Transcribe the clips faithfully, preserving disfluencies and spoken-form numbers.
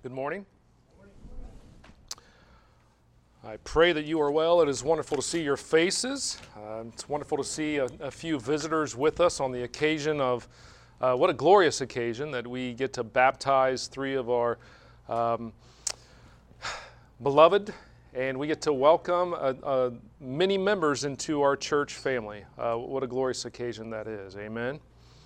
Good morning. I pray that you are well. It is wonderful to see your faces. Uh, it's wonderful to see a, a few visitors with us on the occasion of, uh, what a glorious occasion that we get to baptize three of our um, beloved, and we get to welcome uh, uh, many members into our church family. Uh, what a glorious occasion that is. Amen.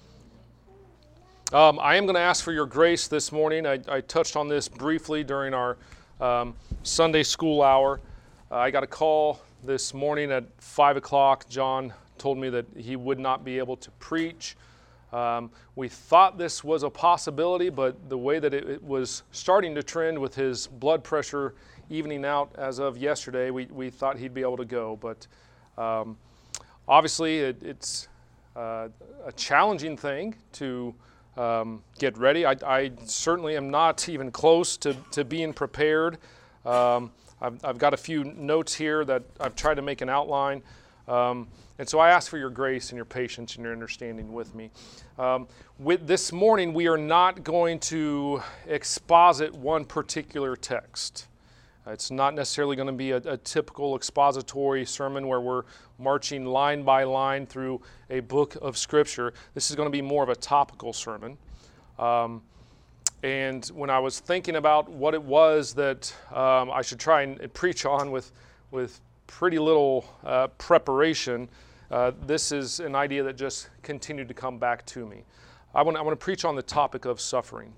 Um, I am going to ask for your grace this morning. I, I touched on this briefly during our um, Sunday school hour. Uh, I got a call this morning at five o'clock. John told me that he would not be able to preach. Um, we thought this was a possibility, but the way that it, it was starting to trend with his blood pressure evening out as of yesterday, we, we thought he'd be able to go. But um, obviously it, it's uh, a challenging thing to Um, get ready. I, I certainly am not even close to, to being prepared. Um, I've, I've got a few notes here that I've tried to make an outline. Um, and so I ask for your grace and your patience and your understanding with me. Um, with this morning, we are not going to exposit one particular text. It's not necessarily going to be a, a typical expository sermon where we're marching line by line through a book of Scripture. This is going to be more of a topical sermon. Um, and when I was thinking about what it was that um, I should try and preach on with, with pretty little uh, preparation, uh, this is an idea that just continued to come back to me. I want, I want to preach on the topic of suffering.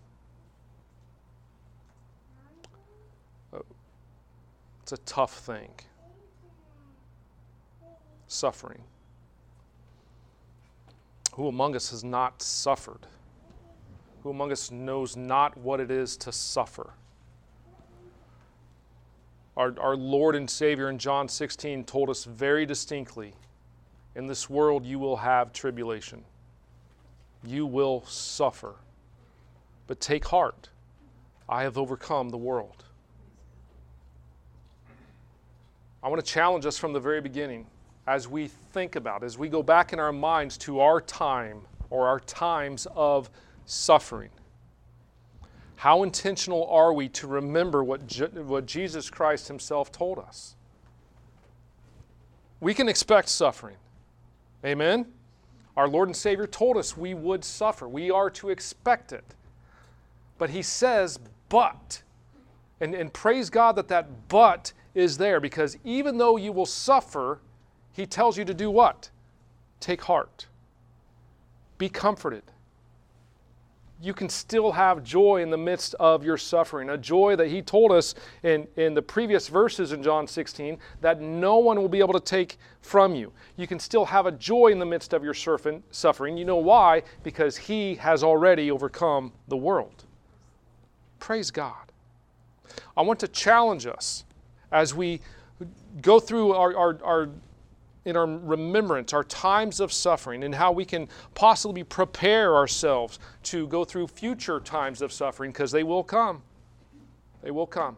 It's a tough thing. Suffering. Who among us has not suffered? Who among us knows not what it is to suffer? Our, our Lord and Savior in John sixteen told us very distinctly, in this world you will have tribulation. You will suffer. But take heart, I have overcome the world. I want to challenge us from the very beginning as we think about, as we go back in our minds to our time or our times of suffering. How intentional are we to remember what, Je- what Jesus Christ himself told us? We can expect suffering. Amen? Our Lord and Savior told us we would suffer. We are to expect it. But he says, but. And, and praise God that that but is there, because even though you will suffer, he tells you to do what? Take heart. Be comforted. You can still have joy in the midst of your suffering, a joy that he told us in, in the previous verses in John sixteen that no one will be able to take from you. You can still have a joy in the midst of your suffering. You know why? Because he has already overcome the world. Praise God. I want to challenge us as we go through our, our, our, in our remembrance, our times of suffering, and how we can possibly prepare ourselves to go through future times of suffering, because they will come. They will come.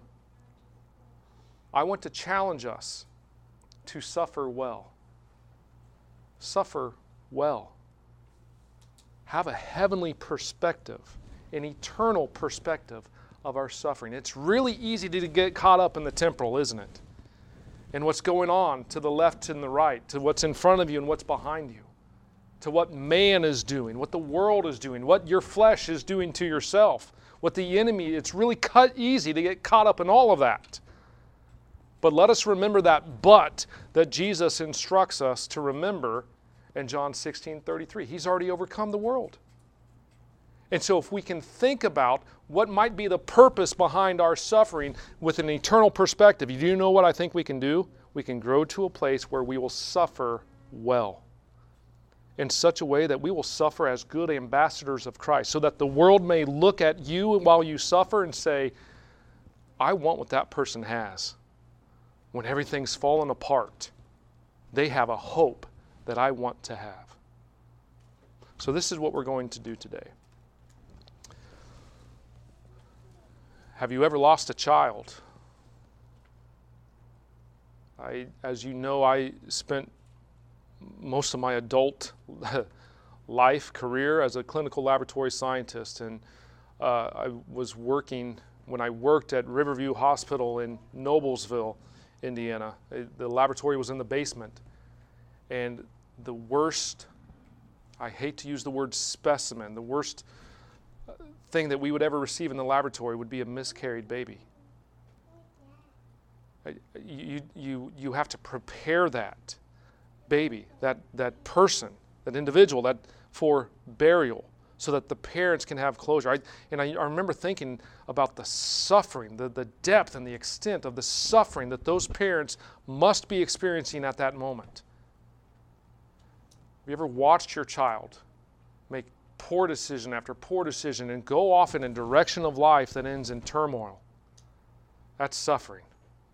I want to challenge us to suffer well. Suffer well. Have a heavenly perspective, an eternal perspective of our suffering. It's really easy to get caught up in the temporal, isn't it? And what's going on to the left and the right, to what's in front of you and what's behind you, to what man is doing, what the world is doing, what your flesh is doing to yourself, what the enemy, it's really cut easy to get caught up in all of that. But let us remember that but that Jesus instructs us to remember in John sixteen thirty-three. He's already overcome the world. And so if we can think about what might be the purpose behind our suffering with an eternal perspective, do you know what I think we can do? We can grow to a place where we will suffer well, in such a way that we will suffer as good ambassadors of Christ, so that the world may look at you while you suffer and say, I want what that person has. When everything's fallen apart, they have a hope that I want to have. So this is what we're going to do today. Have you ever lost a child? I, as you know, I spent most of my adult life, career as a clinical laboratory scientist, and uh, I was working when I worked at Riverview Hospital in Noblesville, Indiana. The laboratory was in the basement. And the worst, I hate to use the word specimen, the worst thing that we would ever receive in the laboratory would be a miscarried baby. You, you, you have to prepare that baby, that, that person, that individual, that for burial, so that the parents can have closure. I, and I, I remember thinking about the suffering, the, the depth and the extent of the suffering that those parents must be experiencing at that moment. Have you ever watched your child make poor decision after poor decision and go off in a direction of life that ends in turmoil? That's suffering.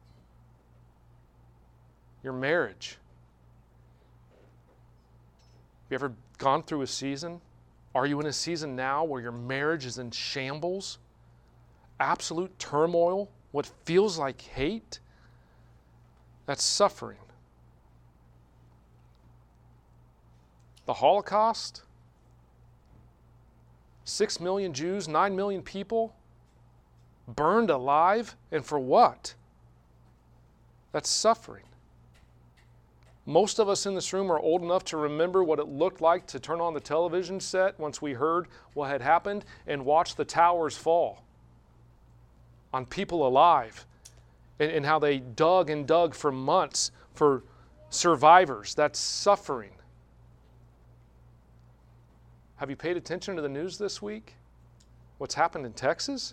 Your marriage. Have you ever gone through a season? Are you in a season now where your marriage is in shambles? Absolute turmoil? What feels like hate? That's suffering. The Holocaust? Six million Jews, nine million people burned alive, and for what? That's suffering. Most of us in this room are old enough to remember what it looked like to turn on the television set once we heard what had happened and watch the towers fall on people alive, and, and how they dug and dug for months for survivors. That's suffering. Have you paid attention to the news this week? What's happened in Texas?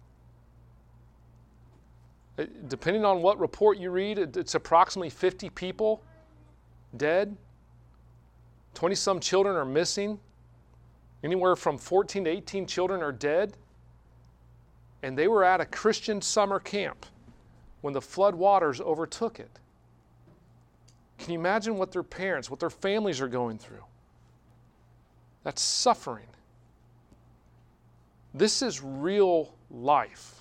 It, depending on what report you read, it, it's approximately fifty people dead. twenty-some children are missing. Anywhere from fourteen to eighteen children are dead. And they were at a Christian summer camp when the flood waters overtook it. Can you imagine what their parents, what their families are going through? That's suffering. This is real life.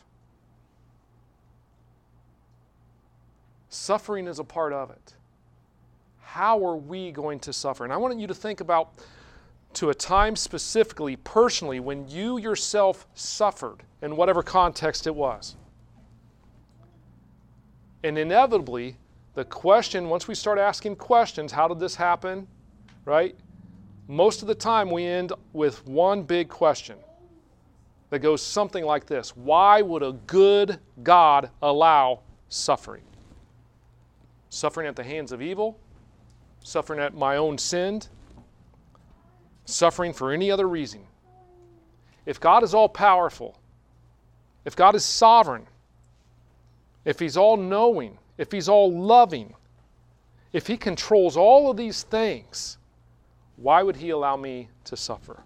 Suffering is a part of it. How are we going to suffer? And I want you to think about to a time specifically, personally, when you yourself suffered in whatever context it was. And inevitably, the question, once we start asking questions, how did this happen, right? Most of the time we end with one big question that goes something like this: why would a good God allow suffering? Suffering at the hands of evil? Suffering at my own sin? Suffering for any other reason? If God is all-powerful, if God is sovereign, if He's all-knowing, if He's all-loving, if He controls all of these things, why would He allow me to suffer?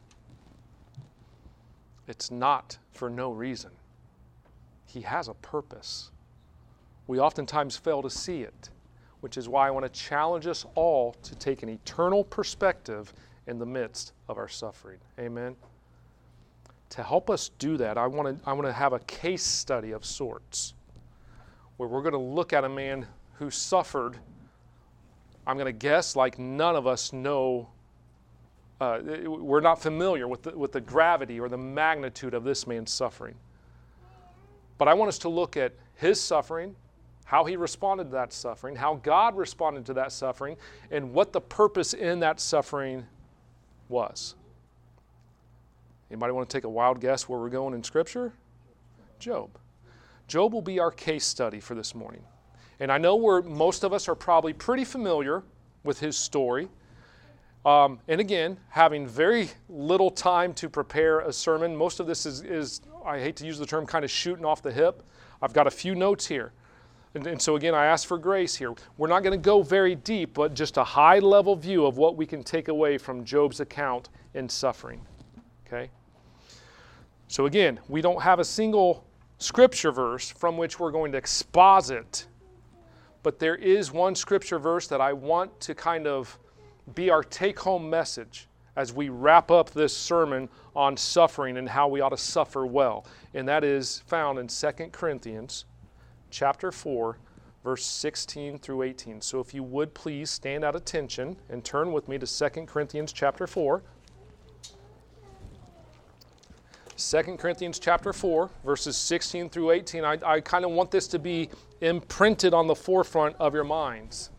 It's not for no reason. He has a purpose. We oftentimes fail to see it, which is why I want to challenge us all to take an eternal perspective in the midst of our suffering. Amen? To help us do that, I want to, I want to have a case study of sorts where we're going to look at a man who suffered, I'm going to guess, like none of us know. Uh, we're not familiar with the, with the gravity or the magnitude of this man's suffering. But I want us to look at his suffering, how he responded to that suffering, how God responded to that suffering, and what the purpose in that suffering was. Anybody want to take a wild guess where we're going in Scripture? Job. Job will be our case study for this morning. And I know we're, most of us are probably pretty familiar with his story. Um, and again, having very little time to prepare a sermon, most of this is, is, I hate to use the term, kind of shooting off the hip. I've got a few notes here. And, and so again, I ask for grace here. We're not going to go very deep, but just a high-level view of what we can take away from Job's account in suffering. Okay? So again, we don't have a single scripture verse from which we're going to exposit, but there is one scripture verse that I want to kind of be our take-home message as we wrap up this sermon on suffering and how we ought to suffer well. And that is found in Second Corinthians chapter four, verse sixteen through eighteen. So if you would please stand at attention and turn with me to Second Corinthians chapter four. Second Corinthians chapter four, verses sixteen through eighteen. I, I kind of want this to be imprinted on the forefront of your minds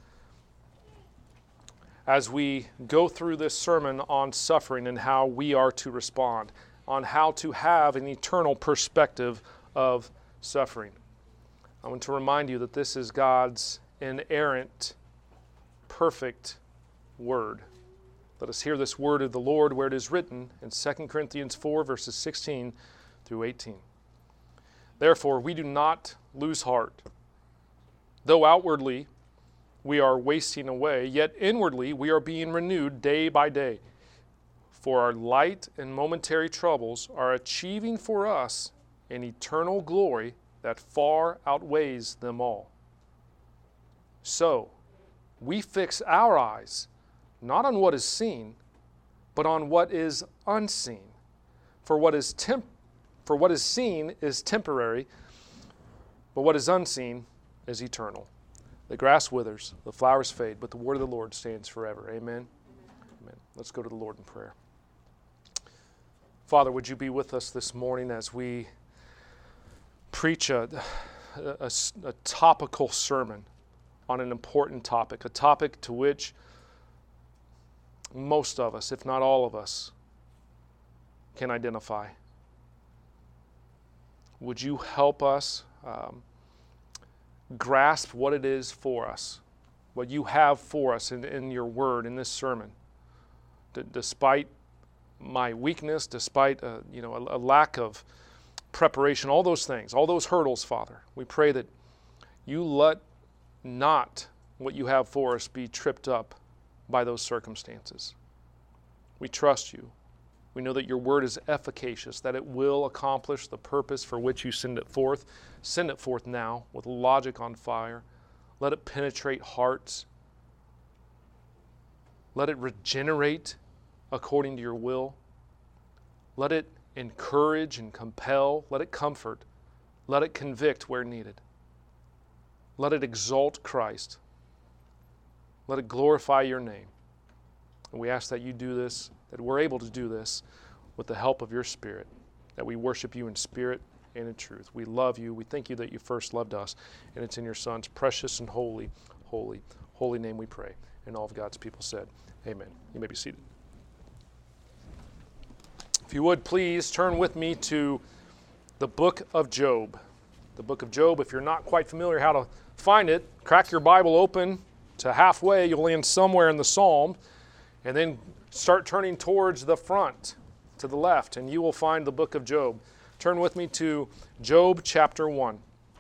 as we go through this sermon on suffering and how we are to respond, on how to have an eternal perspective of suffering. I want to remind you that this is God's inerrant, perfect word. Let us hear this word of the Lord where it is written in Second Corinthians four, verses sixteen through eighteen. Therefore, we do not lose heart. Though outwardly we are wasting away, yet inwardly we are being renewed day by day. For our light and momentary troubles are achieving for us an eternal glory that far outweighs them all. So, we fix our eyes not on what is seen, but on what is unseen. For what is temp- for what is seen is temporary, but what is unseen is eternal. The grass withers, the flowers fade, but the word of the Lord stands forever. Amen? Amen. Amen. Let's go to the Lord in prayer. Father, would you be with us this morning as we preach a, a, a topical sermon on an important topic, a topic to which most of us, if not all of us, can identify. Would you help us um, grasp what it is for us, what you have for us in, in your word, in this sermon, D- despite my weakness, despite uh, you know a, a lack of preparation, all those things, all those hurdles, Father. We pray that you let not what you have for us be tripped up by those circumstances. We trust you. We know that your word is efficacious, that it will accomplish the purpose for which you send it forth. Send it forth now with logic on fire. Let it penetrate hearts. Let it regenerate according to your will. Let it encourage and compel. Let it comfort. Let it convict where needed. Let it exalt Christ. Let it glorify your name. And we ask that you do this, that we're able to do this with the help of your Spirit, that we worship you in spirit and in truth. We love you. We thank you that you first loved us, and it's in your Son's precious and holy, holy, holy name we pray. And all of God's people said, amen. You may be seated. If you would, please turn with me to the book of Job. The book of Job, if you're not quite familiar how to find it, crack your Bible open to halfway. You'll land somewhere in the Psalm, and then start turning towards the front, to the left, and you will find the book of Job. Turn with me to Job chapter one.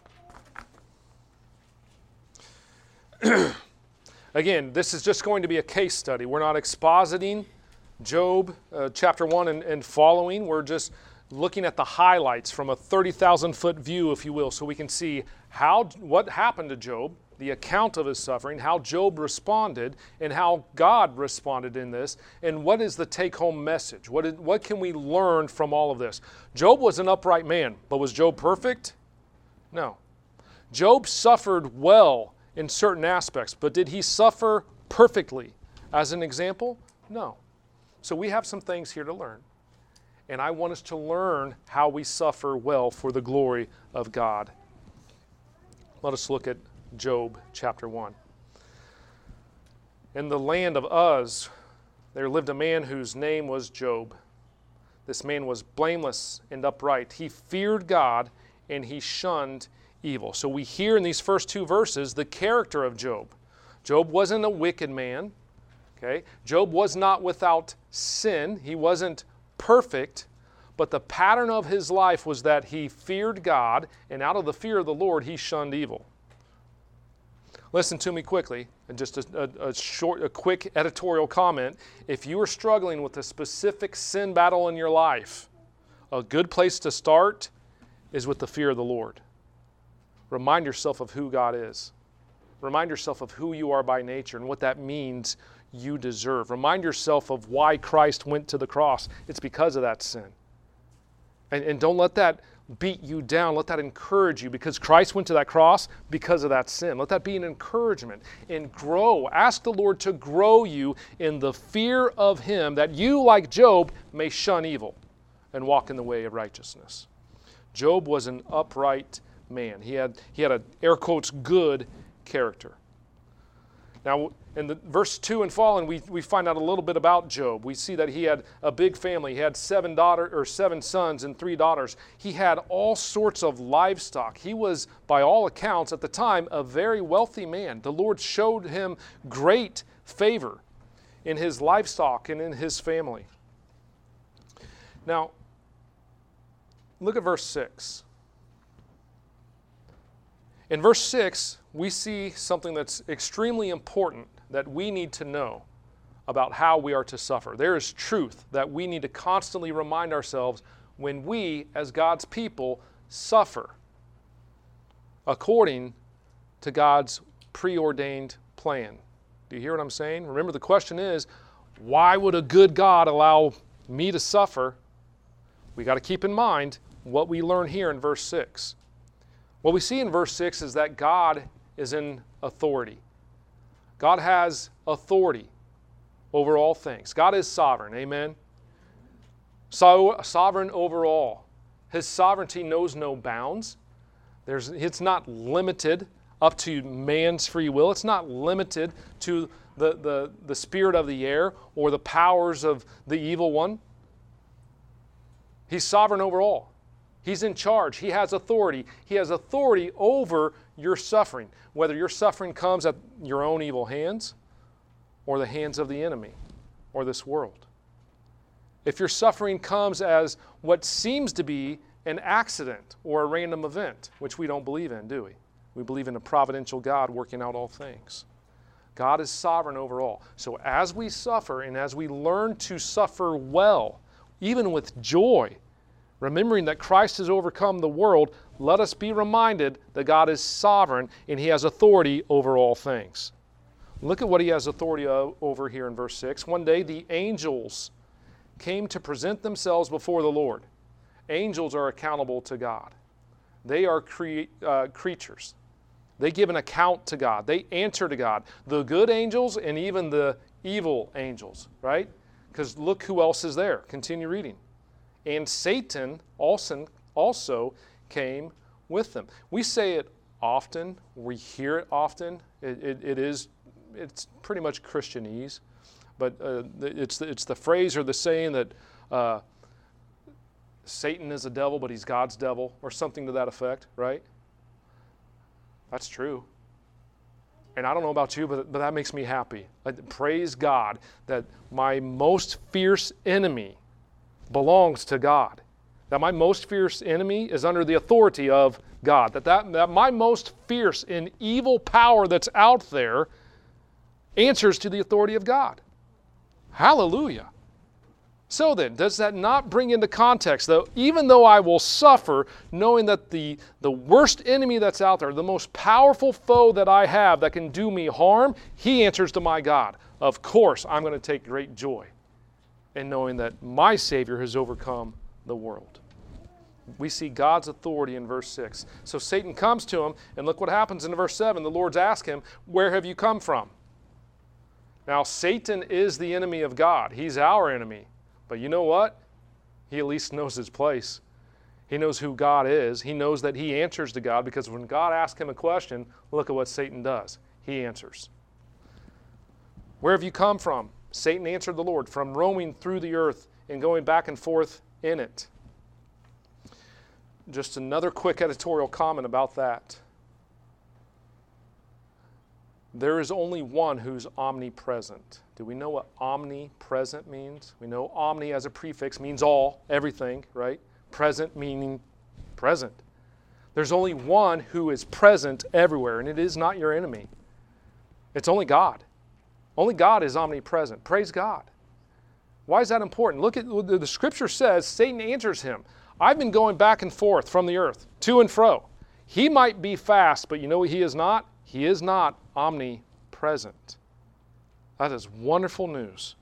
Again, this is just going to be a case study. We're not expositing Job uh, chapter one and, and following. We're just looking at the highlights from a thirty thousand foot view, if you will, so we can see how what happened to Job, the account of his suffering, how Job responded, and how God responded in this, and what is the take-home message? What, is, what can we learn from all of this? Job was an upright man, but was Job perfect? No. Job suffered well in certain aspects, but did he suffer perfectly? As an example, no. So we have some things here to learn, and I want us to learn how we suffer well for the glory of God. Let us look at Job chapter one. In the land of Uz, there lived a man whose name was Job. This man was blameless and upright. He feared God and he shunned evil. So we hear in these first two verses the character of Job. Job wasn't a wicked man. Okay? Job was not without sin. He wasn't perfect. But the pattern of his life was that he feared God, and out of the fear of the Lord, he shunned evil. Listen to me quickly, and just a, a, a short, a quick editorial comment. If you are struggling with a specific sin battle in your life, a good place to start is with the fear of the Lord. Remind yourself of who God is. Remind yourself of who you are by nature and what that means you deserve. Remind yourself of why Christ went to the cross. It's because of that sin. And, and don't let that beat you down. Let that encourage you, because Christ went to that cross because of that sin. Let that be an encouragement, and grow. Ask the Lord to grow you in the fear of Him, that you, like Job, may shun evil. and walk in the way of righteousness. Job was an upright man. He had, he had a, air quotes, good character. Now, in the verse two and following, we, we find out a little bit about Job. We see that he had a big family. He had seven daughter or seven sons and three daughters. He had all sorts of livestock. He was, by all accounts, at the time, a very wealthy man. The Lord showed him great favor in his livestock and in his family. Now, look at verse six. In verse six, we see something that's extremely important that we need to know about how we are to suffer. There is truth that we need to constantly remind ourselves when we, as God's people, suffer according to God's preordained plan. Do you hear what I'm saying? Remember, the question is, why would a good God allow me to suffer? We got to keep in mind what we learn here in verse six. What we see in verse six is that God is in authority. God has authority over all things. God is sovereign, amen? So sovereign over all. His sovereignty knows no bounds. There's, it's not limited up to man's free will. It's not limited to the, the, the spirit of the air or the powers of the evil one. He's sovereign over all. He's in charge. He has authority. He has authority over your suffering, whether your suffering comes at your own evil hands or the hands of the enemy or this world. If your suffering comes as what seems to be an accident or a random event, which we don't believe in, do we? We believe in a providential God working out all things. God is sovereign over all. So as we suffer and as we learn to suffer well, even with joy, remembering that Christ has overcome the world, let us be reminded that God is sovereign and He has authority over all things. Look at what He has authority over here in verse six. One day the angels came to present themselves before the Lord. Angels are accountable to God. They are cre- uh, creatures. They give an account to God. They answer to God. The good angels and even the evil angels, right? Because look who else is there. Continue reading. And Satan also, also came with them. We say it often. We hear it often. It, it, it is, it's pretty much Christianese. But uh, it's, the, it's the phrase or the saying that uh, Satan is a devil, but he's God's devil, or something to that effect, right? That's true. And I don't know about you, but, but that makes me happy. I praise God that my most fierce enemy belongs to God. That my most fierce enemy is under the authority of God. That, that, that my most fierce and evil power that's out there answers to the authority of God. Hallelujah. So then, does that not bring into context, though, even though I will suffer, knowing that the, the worst enemy that's out there, the most powerful foe that I have that can do me harm, he answers to my God. Of course, I'm going to take great joy in knowing that my Savior has overcome the world. We see God's authority in verse six. So Satan comes to him, and look what happens in verse seven. The Lord's asked him, where have you come from? Now, Satan is the enemy of God. He's our enemy. But you know what? He at least knows his place. He knows who God is. He knows that he answers to God, because when God asks him a question, look at what Satan does. He answers. Where have you come from? Satan answered the Lord, from roaming through the earth and going back and forth in it. Just another quick editorial comment about that. There is only one who's omnipresent. Do we know what omnipresent means? We know omni as a prefix means all, everything, right? Present meaning present. There's only one who is present everywhere, and it is not your enemy. It's only God. Only God is omnipresent. Praise God. Why is that important? Look at what the Scripture says. Satan answers him. I've been going back and forth from the earth, to and fro. He might be fast, but you know what he is not? He is not omnipresent. That is wonderful news.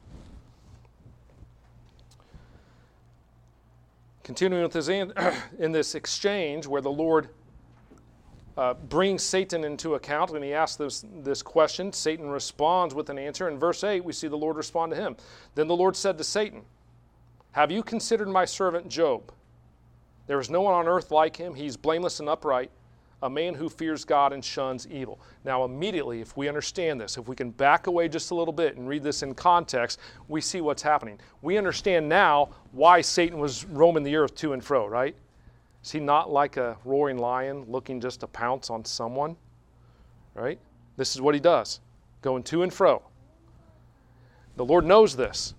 Continuing with this, in this exchange where the Lord uh, brings Satan into account, and he asks this, this question, Satan responds with an answer. In verse eight, we see the Lord respond to him. Then the Lord said to Satan, Have you considered my servant Job? There is no one on earth like him. He's blameless and upright, a man who fears God and shuns evil. Now immediately, if we understand this, if we can back away just a little bit and read this in context, we see what's happening. We understand now why Satan was roaming the earth to and fro, right? Is he not like a roaring lion looking just to pounce on someone? Right? This is what he does, going to and fro. The Lord knows this.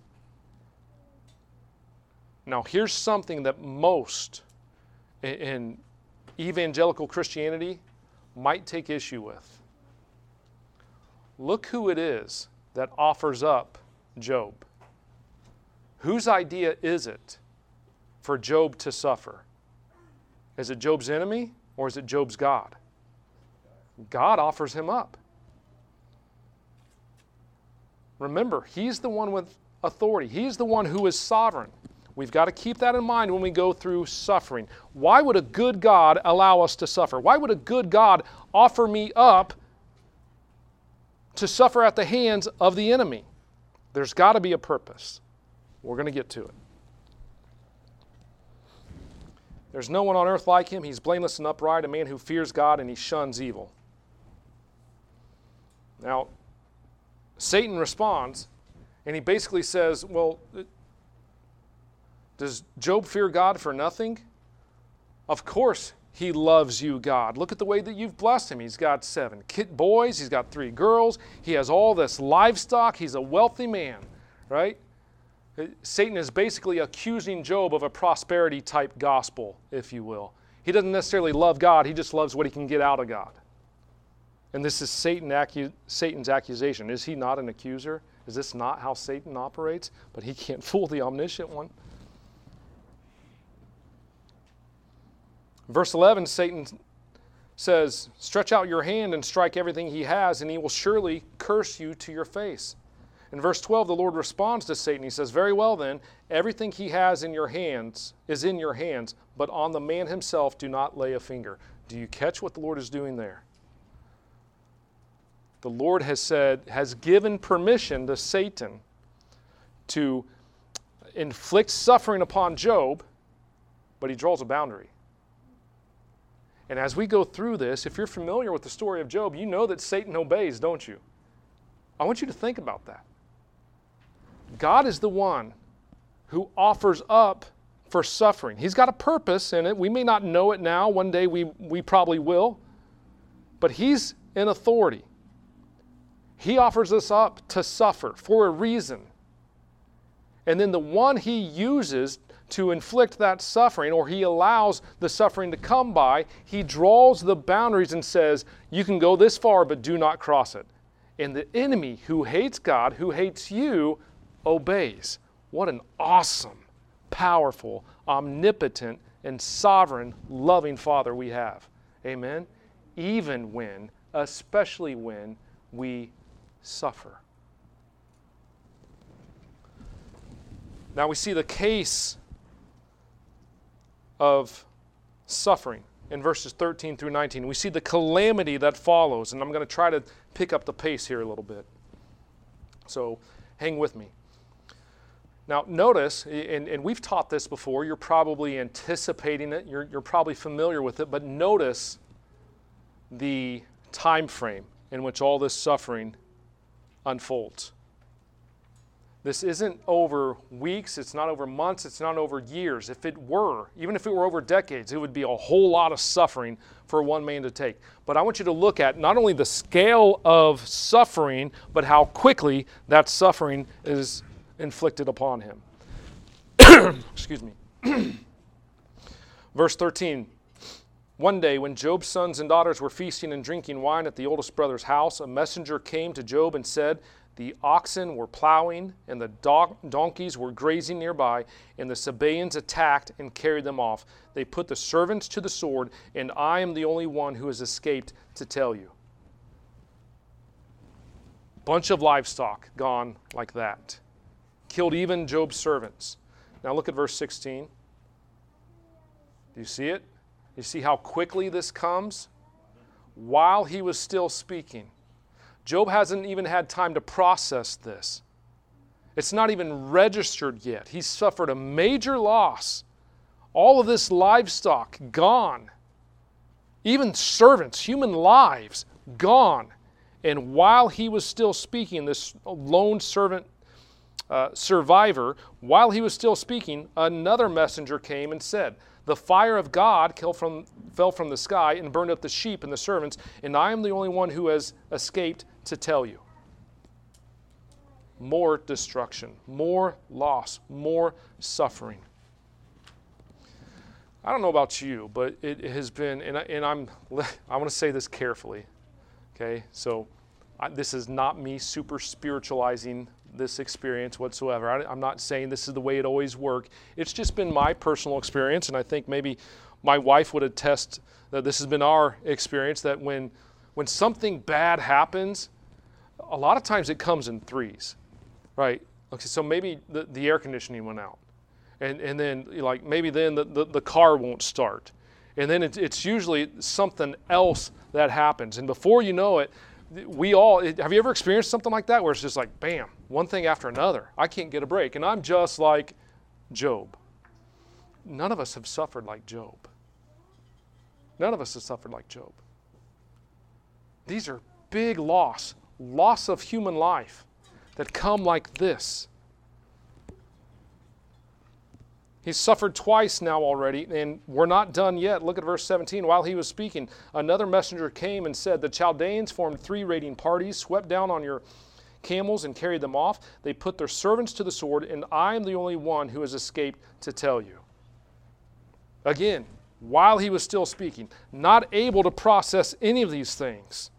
Now here's something that most in evangelical Christianity might take issue with. Look who it is that offers up Job. Whose idea is it for Job to suffer? Is it Job's enemy or is it Job's God? God offers him up. Remember, he's the one with authority. He's the one who is sovereign. We've got to keep that in mind when we go through suffering. Why would a good God allow us to suffer? Why would a good God offer me up to suffer at the hands of the enemy? There's got to be a purpose. We're going to get to it. There's no one on earth like him. He's blameless and upright, a man who fears God and he shuns evil. Now, Satan responds, and he basically says, well, does Job fear God for nothing? Of course he loves you, God. Look at the way that you've blessed him. He's got seven kid boys. He's got three girls. He has all this livestock. He's a wealthy man, right? Satan is basically accusing Job of a prosperity type gospel, if you will. He doesn't necessarily love God. He just loves what he can get out of God. And this is Satan acu- Satan's accusation. Is he not an accuser? Is this not how Satan operates? But he can't fool the omniscient one. Verse eleven, Satan says, stretch out your hand and strike everything he has, and he will surely curse you to your face. In verse twelve, the Lord responds to Satan. He says, very well then, everything he has in your hands is in your hands, but on the man himself do not lay a finger. Do you catch what the Lord is doing there? The Lord has said, has given permission to Satan to inflict suffering upon Job, but he draws a boundary. And as we go through this, if you're familiar with the story of Job, you know that Satan obeys, don't you? I want you to think about that. God is the one who offers up for suffering. He's got a purpose in it. We may not know it now. One day we, we probably will. But he's in authority. He offers us up to suffer for a reason. And then the one he uses to inflict that suffering, or he allows the suffering to come by, he draws the boundaries and says, you can go this far, but do not cross it. And the enemy who hates God, who hates you, obeys. What an awesome, powerful, omnipotent, and sovereign, loving Father we have. Amen? Even when, especially when, we suffer. Now we see the case of suffering in verses thirteen through nineteen. We see the calamity that follows, and I'm going to try to pick up the pace here a little bit. So hang with me. Now notice, and, and we've taught this before, you're probably anticipating it, you're, you're probably familiar with it, but notice the time frame in which all this suffering unfolds. This isn't over weeks, it's not over months, it's not over years. If it were, even if it were over decades, it would be a whole lot of suffering for one man to take. But I want you to look at not only the scale of suffering, but how quickly that suffering is inflicted upon him. Excuse me. Verse thirteen. One day when Job's sons and daughters were feasting and drinking wine at the oldest brother's house, a messenger came to Job and said, the oxen were plowing and the do- donkeys were grazing nearby, and the Sabaeans attacked and carried them off. They put the servants to the sword, and I am the only one who has escaped to tell you. Bunch of livestock gone like that. Killed even Job's servants. Now look at verse sixteen. Do you see it? You see how quickly this comes? While he was still speaking. Job hasn't even had time to process this. It's not even registered yet. He's suffered a major loss. All of this livestock gone. Even servants, human lives, gone. And while he was still speaking, this lone servant uh, survivor, while he was still speaking, another messenger came and said, the fire of God fell from, fell from the sky and burned up the sheep and the servants, and I am the only one who has escaped to tell you. More destruction, more loss, more suffering. I don't know about you, but it has been, and, I, and I'm, I want to say this carefully, okay? So I, this is not me super spiritualizing this experience whatsoever. I, I'm not saying this is the way it always worked. It's just been my personal experience, and I think maybe my wife would attest that this has been our experience, that when, when something bad happens, a lot of times it comes in threes, right? Okay, so maybe the, the air conditioning went out. And, and then, like, maybe then the, the, the car won't start. And then it, it's usually something else that happens. And before you know it, we all, have you ever experienced something like that where it's just like, bam, one thing after another. I can't get a break. And I'm just like Job. None of us have suffered like Job. None of us have suffered like Job. These are big loss, loss of human life that come like this. He's suffered twice now already, and we're not done yet. Look at verse seventeen. While he was speaking, another messenger came and said, the Chaldeans formed three raiding parties, swept down on your camels and carried them off. They put their servants to the sword, and I am the only one who has escaped to tell you. Again, while he was still speaking, not able to process any of these things.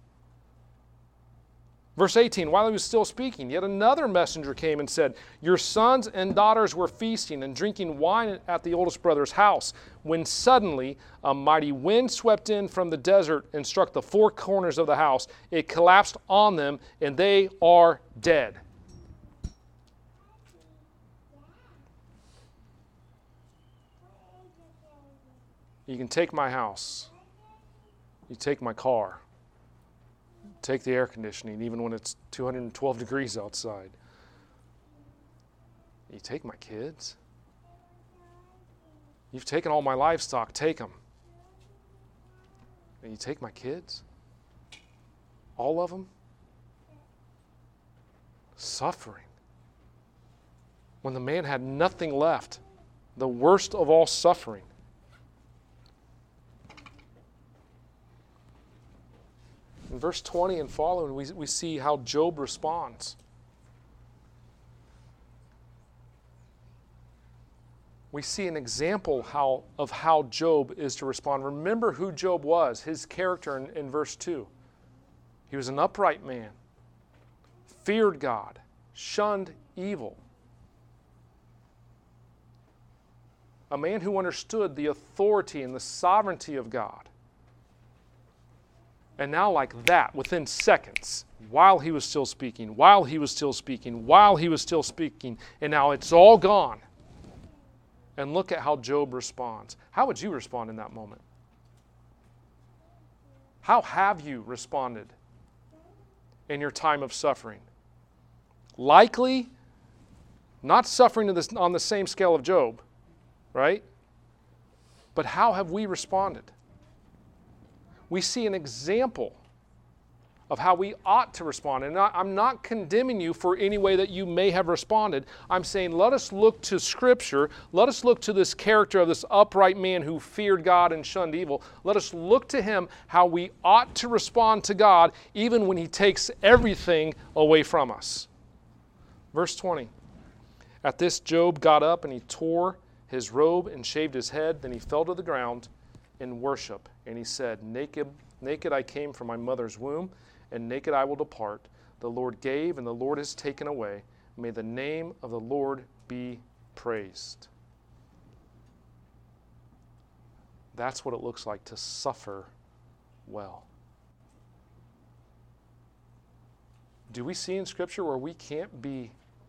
Verse eighteen, while he was still speaking, yet another messenger came and said, your sons and daughters were feasting and drinking wine at the oldest brother's house, when suddenly a mighty wind swept in from the desert and struck the four corners of the house. It collapsed on them, and they are dead. You can take my house. You take my car. Take the air conditioning, even when it's two hundred twelve degrees outside. You take my kids. You've taken all my livestock, take them. And you take my kids? All of them? Suffering. When the man had nothing left, the worst of all suffering. In verse twenty and following, we, we see how Job responds. We see an example how, of how Job is to respond. Remember who Job was, his character in, in verse two. He was an upright man, feared God, shunned evil. A man who understood the authority and the sovereignty of God. And now like that, within seconds, while he was still speaking, while he was still speaking, while he was still speaking, and now it's all gone. And look at how Job responds. How would you respond in that moment? How have you responded in your time of suffering? Likely not suffering on the same scale of Job, right? But how have we responded? We see an example of how we ought to respond. And I'm not condemning you for any way that you may have responded. I'm saying let us look to Scripture. Let us look to this character of this upright man who feared God and shunned evil. Let us look to him how we ought to respond to God even when he takes everything away from us. Verse twenty. At this Job got up and he tore his robe and shaved his head. Then he fell to the ground in worship, and he said, naked, naked I came from my mother's womb, and naked I will depart. The Lord gave, and the Lord has taken away. May the name of the Lord be praised. That's what it looks like to suffer well. Do we see in Scripture where we can't be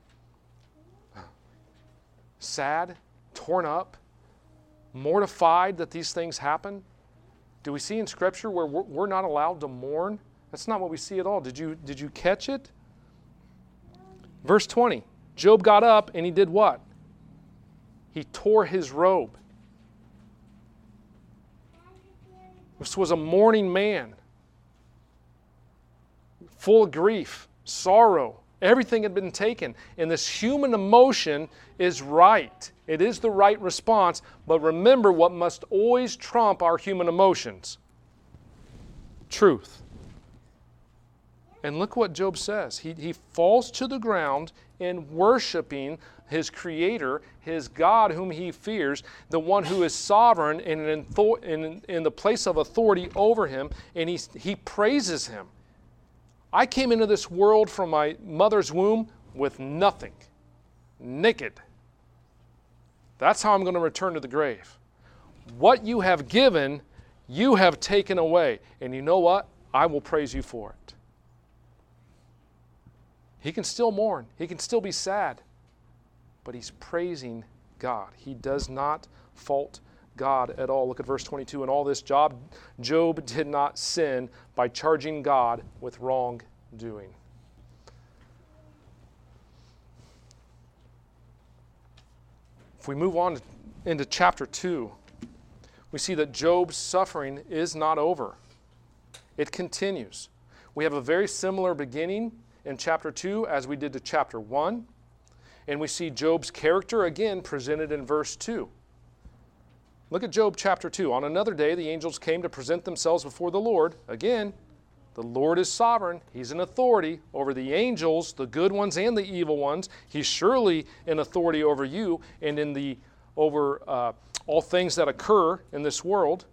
sad, torn up, mortified that these things happen? Do we see in Scripture where we're not allowed to mourn? That's not what we see at all. Did you, did you catch it? Verse twenty. Job got up and he did what? He tore his robe. This was a mourning man, full of grief, sorrow. Everything had been taken. And this human emotion is right. It is the right response. But remember what must always trump our human emotions. Truth. And look what Job says. He, he falls to the ground in worshiping his Creator, his God whom he fears, the one who is sovereign and in, in, in the place of authority over him, and he, he praises him. I came into this world from my mother's womb with nothing, naked. That's how I'm going to return to the grave. What you have given, you have taken away. And you know what? I will praise you for it. He can still mourn. He can still be sad. But he's praising God. He does not fault God at all. Look at verse twenty-two. In all this, Job, Job did not sin by charging God with wrongdoing. If we move on into chapter two, we see that Job's suffering is not over. It continues. We have a very similar beginning in chapter two as we did to chapter one. And we see Job's character again presented in verse two. Look at Job chapter two. On another day, the angels came to present themselves before the Lord. Again, the Lord is sovereign. He's in authority over the angels, the good ones and the evil ones. He's surely in authority over you and in the over uh, all things that occur in this world.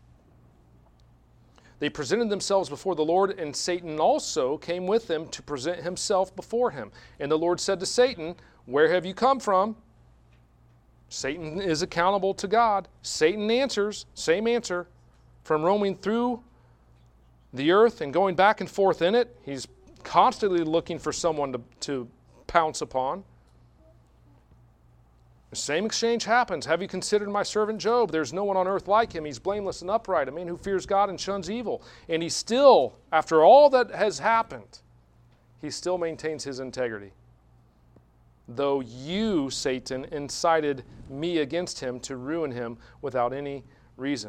They presented themselves before the Lord, and Satan also came with them to present himself before him. And the Lord said to Satan, "Where have you come from?" Satan is accountable to God. Satan answers, same answer, from roaming through the earth and going back and forth in it. He's constantly looking for someone to, to pounce upon. The same exchange happens. Have you considered my servant Job? There's no one on earth like him. He's blameless and upright, a man who fears God and shuns evil. And he still, after all that has happened, he still maintains his integrity. Though you, Satan, incited me against him to ruin him without any reason.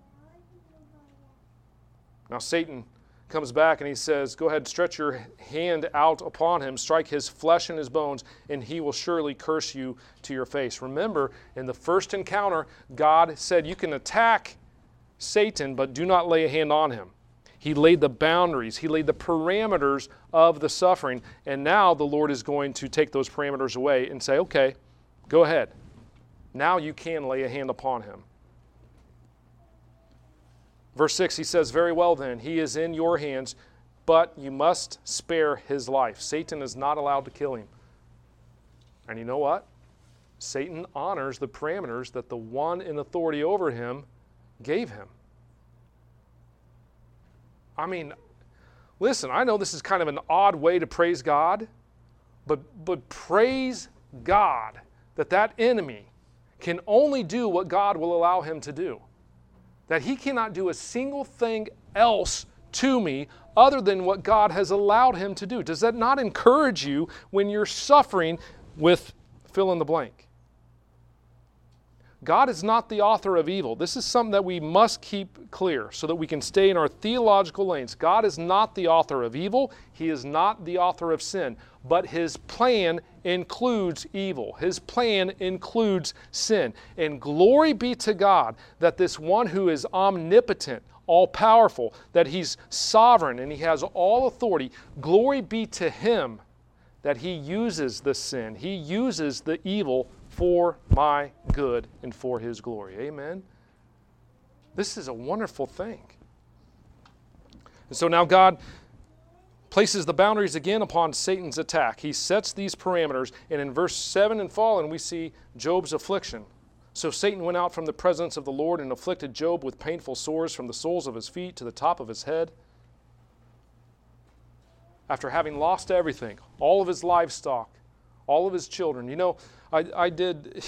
Now Satan comes back and he says, go ahead, stretch your hand out upon him, strike his flesh and his bones, and he will surely curse you to your face. Remember, in the first encounter, God said you can attack Satan, but do not lay a hand on him. He laid the boundaries, he laid the parameters of the suffering, and now the Lord is going to take those parameters away and say, okay, go ahead. Now you can lay a hand upon him. Verse six, he says, very well then, he is in your hands, but you must spare his life. Satan is not allowed to kill him. And you know what? Satan honors the parameters that the one in authority over him gave him. I mean, listen, I know this is kind of an odd way to praise God, but, but praise God that that enemy can only do what God will allow him to do. That he cannot do a single thing else to me other than what God has allowed him to do. Does that not encourage you when you're suffering with fill in the blank? God is not the author of evil. This is something that we must keep clear so that we can stay in our theological lanes. God is not the author of evil. He is not the author of sin. But his plan includes evil. His plan includes sin. And glory be to God that this one who is omnipotent, all-powerful, that he's sovereign and he has all authority, glory be to him that he uses the sin. He uses the evil for my good and for his glory. Amen? This is a wonderful thing. And so now God places the boundaries again upon Satan's attack. He sets these parameters, and in verse seven and following we see Job's affliction. So Satan went out from the presence of the Lord and afflicted Job with painful sores from the soles of his feet to the top of his head. After having lost everything, all of his livestock, all of his children. You know, I, I did,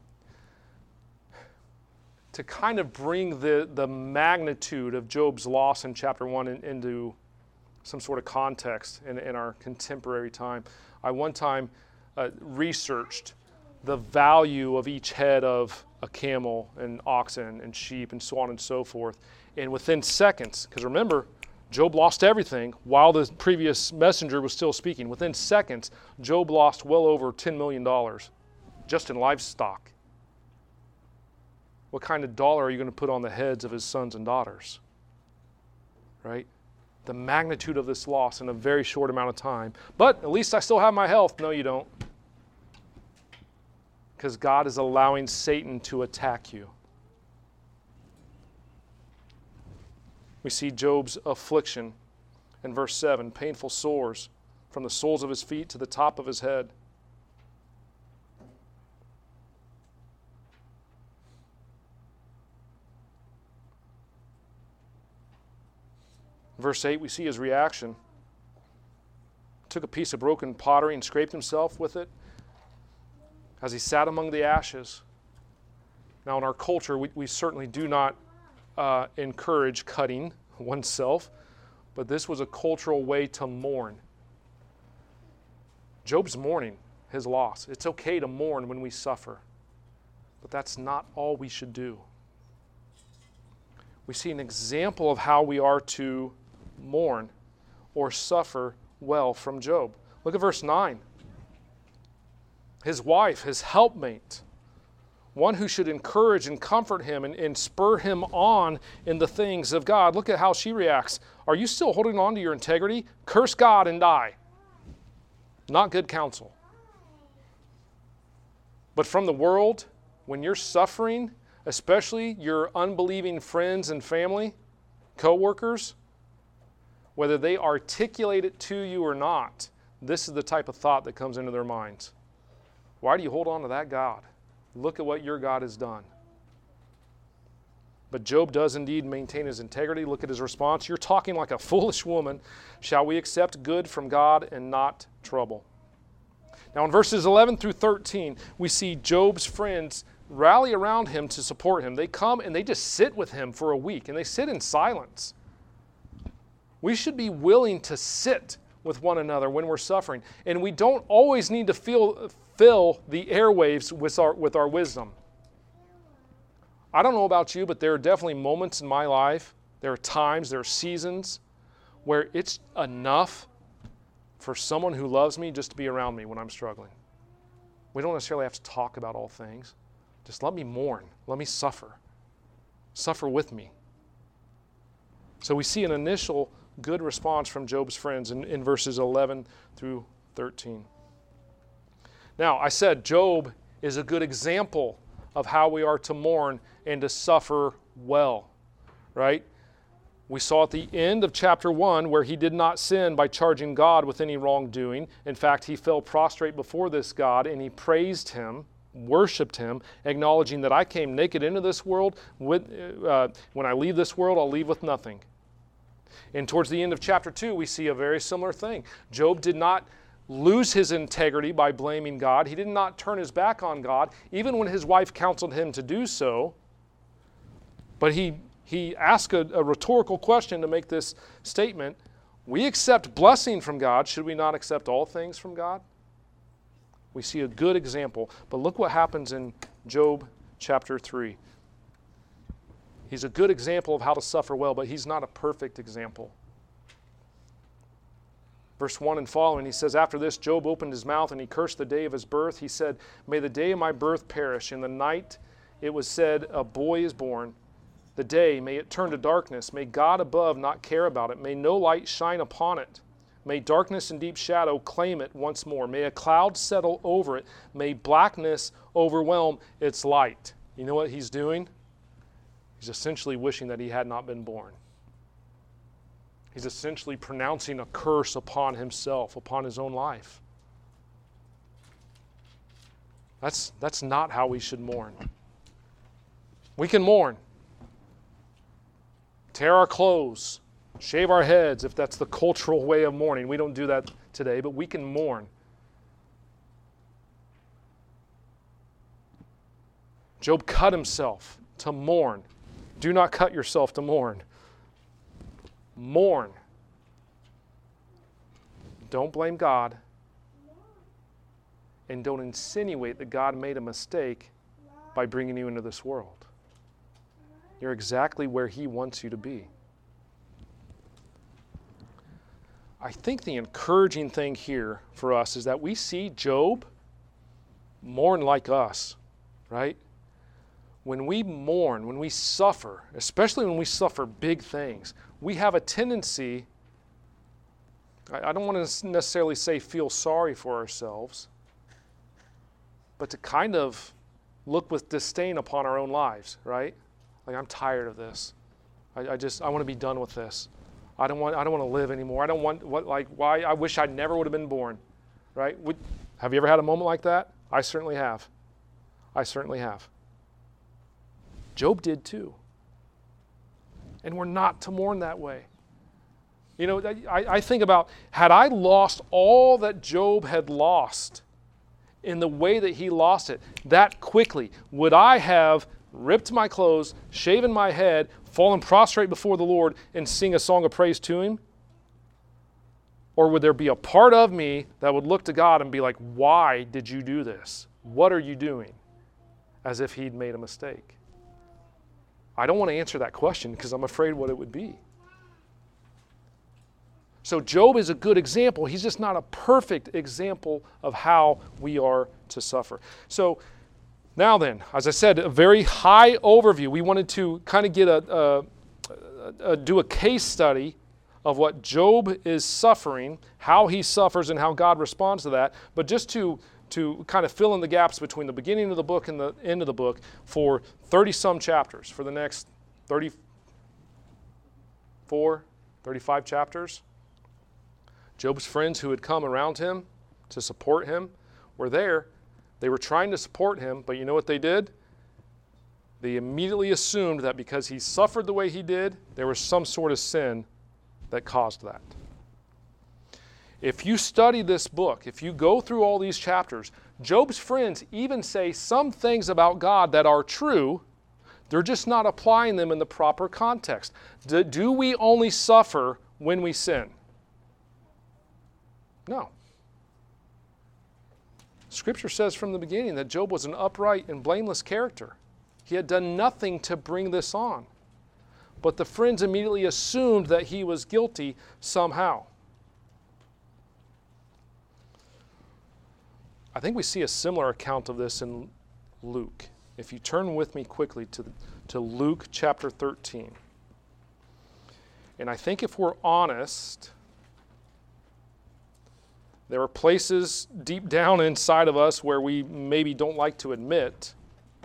to kind of bring the, the magnitude of Job's loss in chapter one in, into some sort of context in, in our contemporary time. I one time uh, researched the value of each head of a camel and oxen and sheep and so on and so forth. And within seconds, because remember, Job lost everything while the previous messenger was still speaking. Within seconds, Job lost well over ten million dollars just in livestock. What kind of dollar are you going to put on the heads of his sons and daughters? Right? The magnitude of this loss in a very short amount of time. But at least I still have my health. No, you don't. Because God is allowing Satan to attack you. We see Job's affliction in verse seven, painful sores from the soles of his feet to the top of his head. Verse eight, we see his reaction. Took a piece of broken pottery and scraped himself with it as he sat among the ashes. Now, in our culture, we, we certainly do not uh, encourage cutting oneself, but this was a cultural way to mourn. Job's mourning his loss. It's okay to mourn when we suffer, but that's not all we should do. We see an example of how we are to mourn or suffer well from Job. Look at verse nine. His wife, his helpmate, one who should encourage and comfort him and, and spur him on in the things of God. Look at how she reacts. Are you still holding on to your integrity? Curse God and die. Not good counsel. But from the world, when you're suffering, especially your unbelieving friends and family, co-workers, whether they articulate it to you or not, this is the type of thought that comes into their minds. Why do you hold on to that God? Look at what your God has done. But Job does indeed maintain his integrity. Look at his response. You're talking like a foolish woman. Shall we accept good from God and not trouble? Now in verses eleven through thirteen, we see Job's friends rally around him to support him. They come and they just sit with him for a week, and they sit in silence. We should be willing to sit with one another when we're suffering. And we don't always need to feel, fill the airwaves with our, with our wisdom. I don't know about you, but there are definitely moments in my life, there are times, there are seasons where it's enough for someone who loves me just to be around me when I'm struggling. We don't necessarily have to talk about all things. Just let me mourn. Let me suffer. Suffer with me. So we see an initial good response from Job's friends in, in verses eleven through thirteen. Now, I said Job is a good example of how we are to mourn and to suffer well, right? We saw at the end of chapter one where he did not sin by charging God with any wrongdoing. In fact, he fell prostrate before this God and he praised him, worshiped him, acknowledging that I came naked into this world. With, uh, when I leave this world, I'll leave with nothing. And towards the end of chapter two, we see a very similar thing. Job did not lose his integrity by blaming God. He did not turn his back on God, even when his wife counseled him to do so. But he, he asked a, a rhetorical question to make this statement. We accept blessing from God. Should we not accept all things from God? We see a good example. But look what happens in Job chapter three. He's a good example of how to suffer well, but he's not a perfect example. Verse one and following, he says, after this, Job opened his mouth and he cursed the day of his birth. He said, may the day of my birth perish. In the night it was said, a boy is born. The day, may it turn to darkness. May God above not care about it. May no light shine upon it. May darkness and deep shadow claim it once more. May a cloud settle over it. May blackness overwhelm its light. You know what he's doing? He's essentially wishing that he had not been born. He's essentially pronouncing a curse upon himself, upon his own life. That's, that's not how we should mourn. We can mourn. Tear our clothes, shave our heads if that's the cultural way of mourning. We don't do that today, but we can mourn. Job cut himself to mourn. Do not cut yourself to mourn. Mourn. Don't blame God. and don't insinuate that God made a mistake by bringing you into this world. You're exactly where He wants you to be. I think the encouraging thing here for us is that we see Job mourn like us, right? When we mourn, when we suffer, especially when we suffer big things, we have a tendency, I, I don't want to necessarily say feel sorry for ourselves, but to kind of look with disdain upon our own lives, right? Like, I'm tired of this. I, I just, I want to be done with this. I don't want, I don't want to live anymore. I don't want, what, like, why, I wish I never would have been born, right? Would, have you ever had a moment like that? I certainly have. I certainly have. Job did too. And we're not to mourn that way. You know, I, I think about, had I lost all that Job had lost in the way that he lost it that quickly, would I have ripped my clothes, shaven my head, fallen prostrate before the Lord, and sing a song of praise to Him? Or would there be a part of me that would look to God and be like, why did you do this? What are you doing? As if He'd made a mistake. I don't want to answer that question because I'm afraid what it would be. So Job is a good example. He's just not a perfect example of how we are to suffer. So now then, as I said, a very high overview. We wanted to kind of get a, a, a, a do a case study of what Job is suffering, how he suffers, and how God responds to that. But just to to kind of fill in the gaps between the beginning of the book and the end of the book for thirty-some chapters, for the next thirty-four, thirty-five chapters. Job's friends who had come around him to support him were there. They were trying to support him, but you know what they did? They immediately assumed that because he suffered the way he did, there was some sort of sin that caused that. If you study this book, if you go through all these chapters, Job's friends even say some things about God that are true. They're just not applying them in the proper context. Do, do we only suffer when we sin? No. Scripture says from the beginning that Job was an upright and blameless character. He had done nothing to bring this on. But the friends immediately assumed that he was guilty somehow. I think we see a similar account of this in Luke. If you turn with me quickly to, to Luke chapter thirteen. And I think if we're honest, there are places deep down inside of us where we maybe don't like to admit,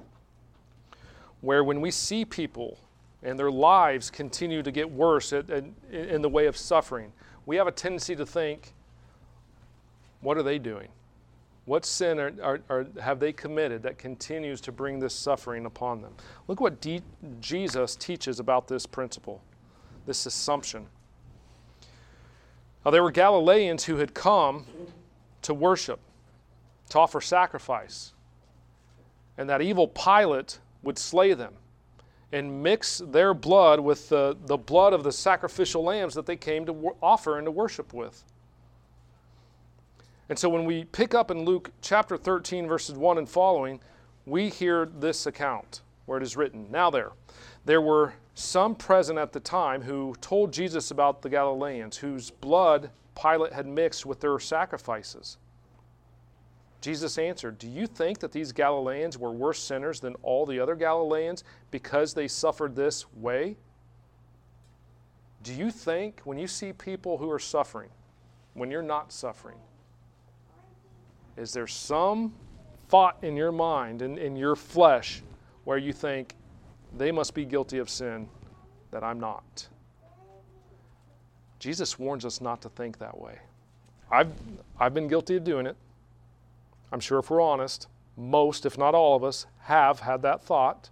where when we see people and their lives continue to get worse at, at, in the way of suffering, we have a tendency to think, what are they doing? What sin are, are, are, have they committed that continues to bring this suffering upon them? Look what D- Jesus teaches about this principle, this assumption. Now, there were Galileans who had come to worship, to offer sacrifice, and that evil Pilate would slay them and mix their blood with the, the blood of the sacrificial lambs that they came to wo- offer and to worship with. And so when we pick up in Luke chapter thirteen, verses one and following, we hear this account where it is written, "Now there, there were some present at the time who told Jesus about the Galileans, whose blood Pilate had mixed with their sacrifices. Jesus answered, 'Do you think that these Galileans were worse sinners than all the other Galileans because they suffered this way?' Do you think, when you see people who are suffering, when you're not suffering, is there some thought in your mind, in, in your flesh, where you think, they must be guilty of sin that I'm not?" Jesus warns us not to think that way. I've, I've been guilty of doing it. I'm sure if we're honest, most, if not all of us, have had that thought.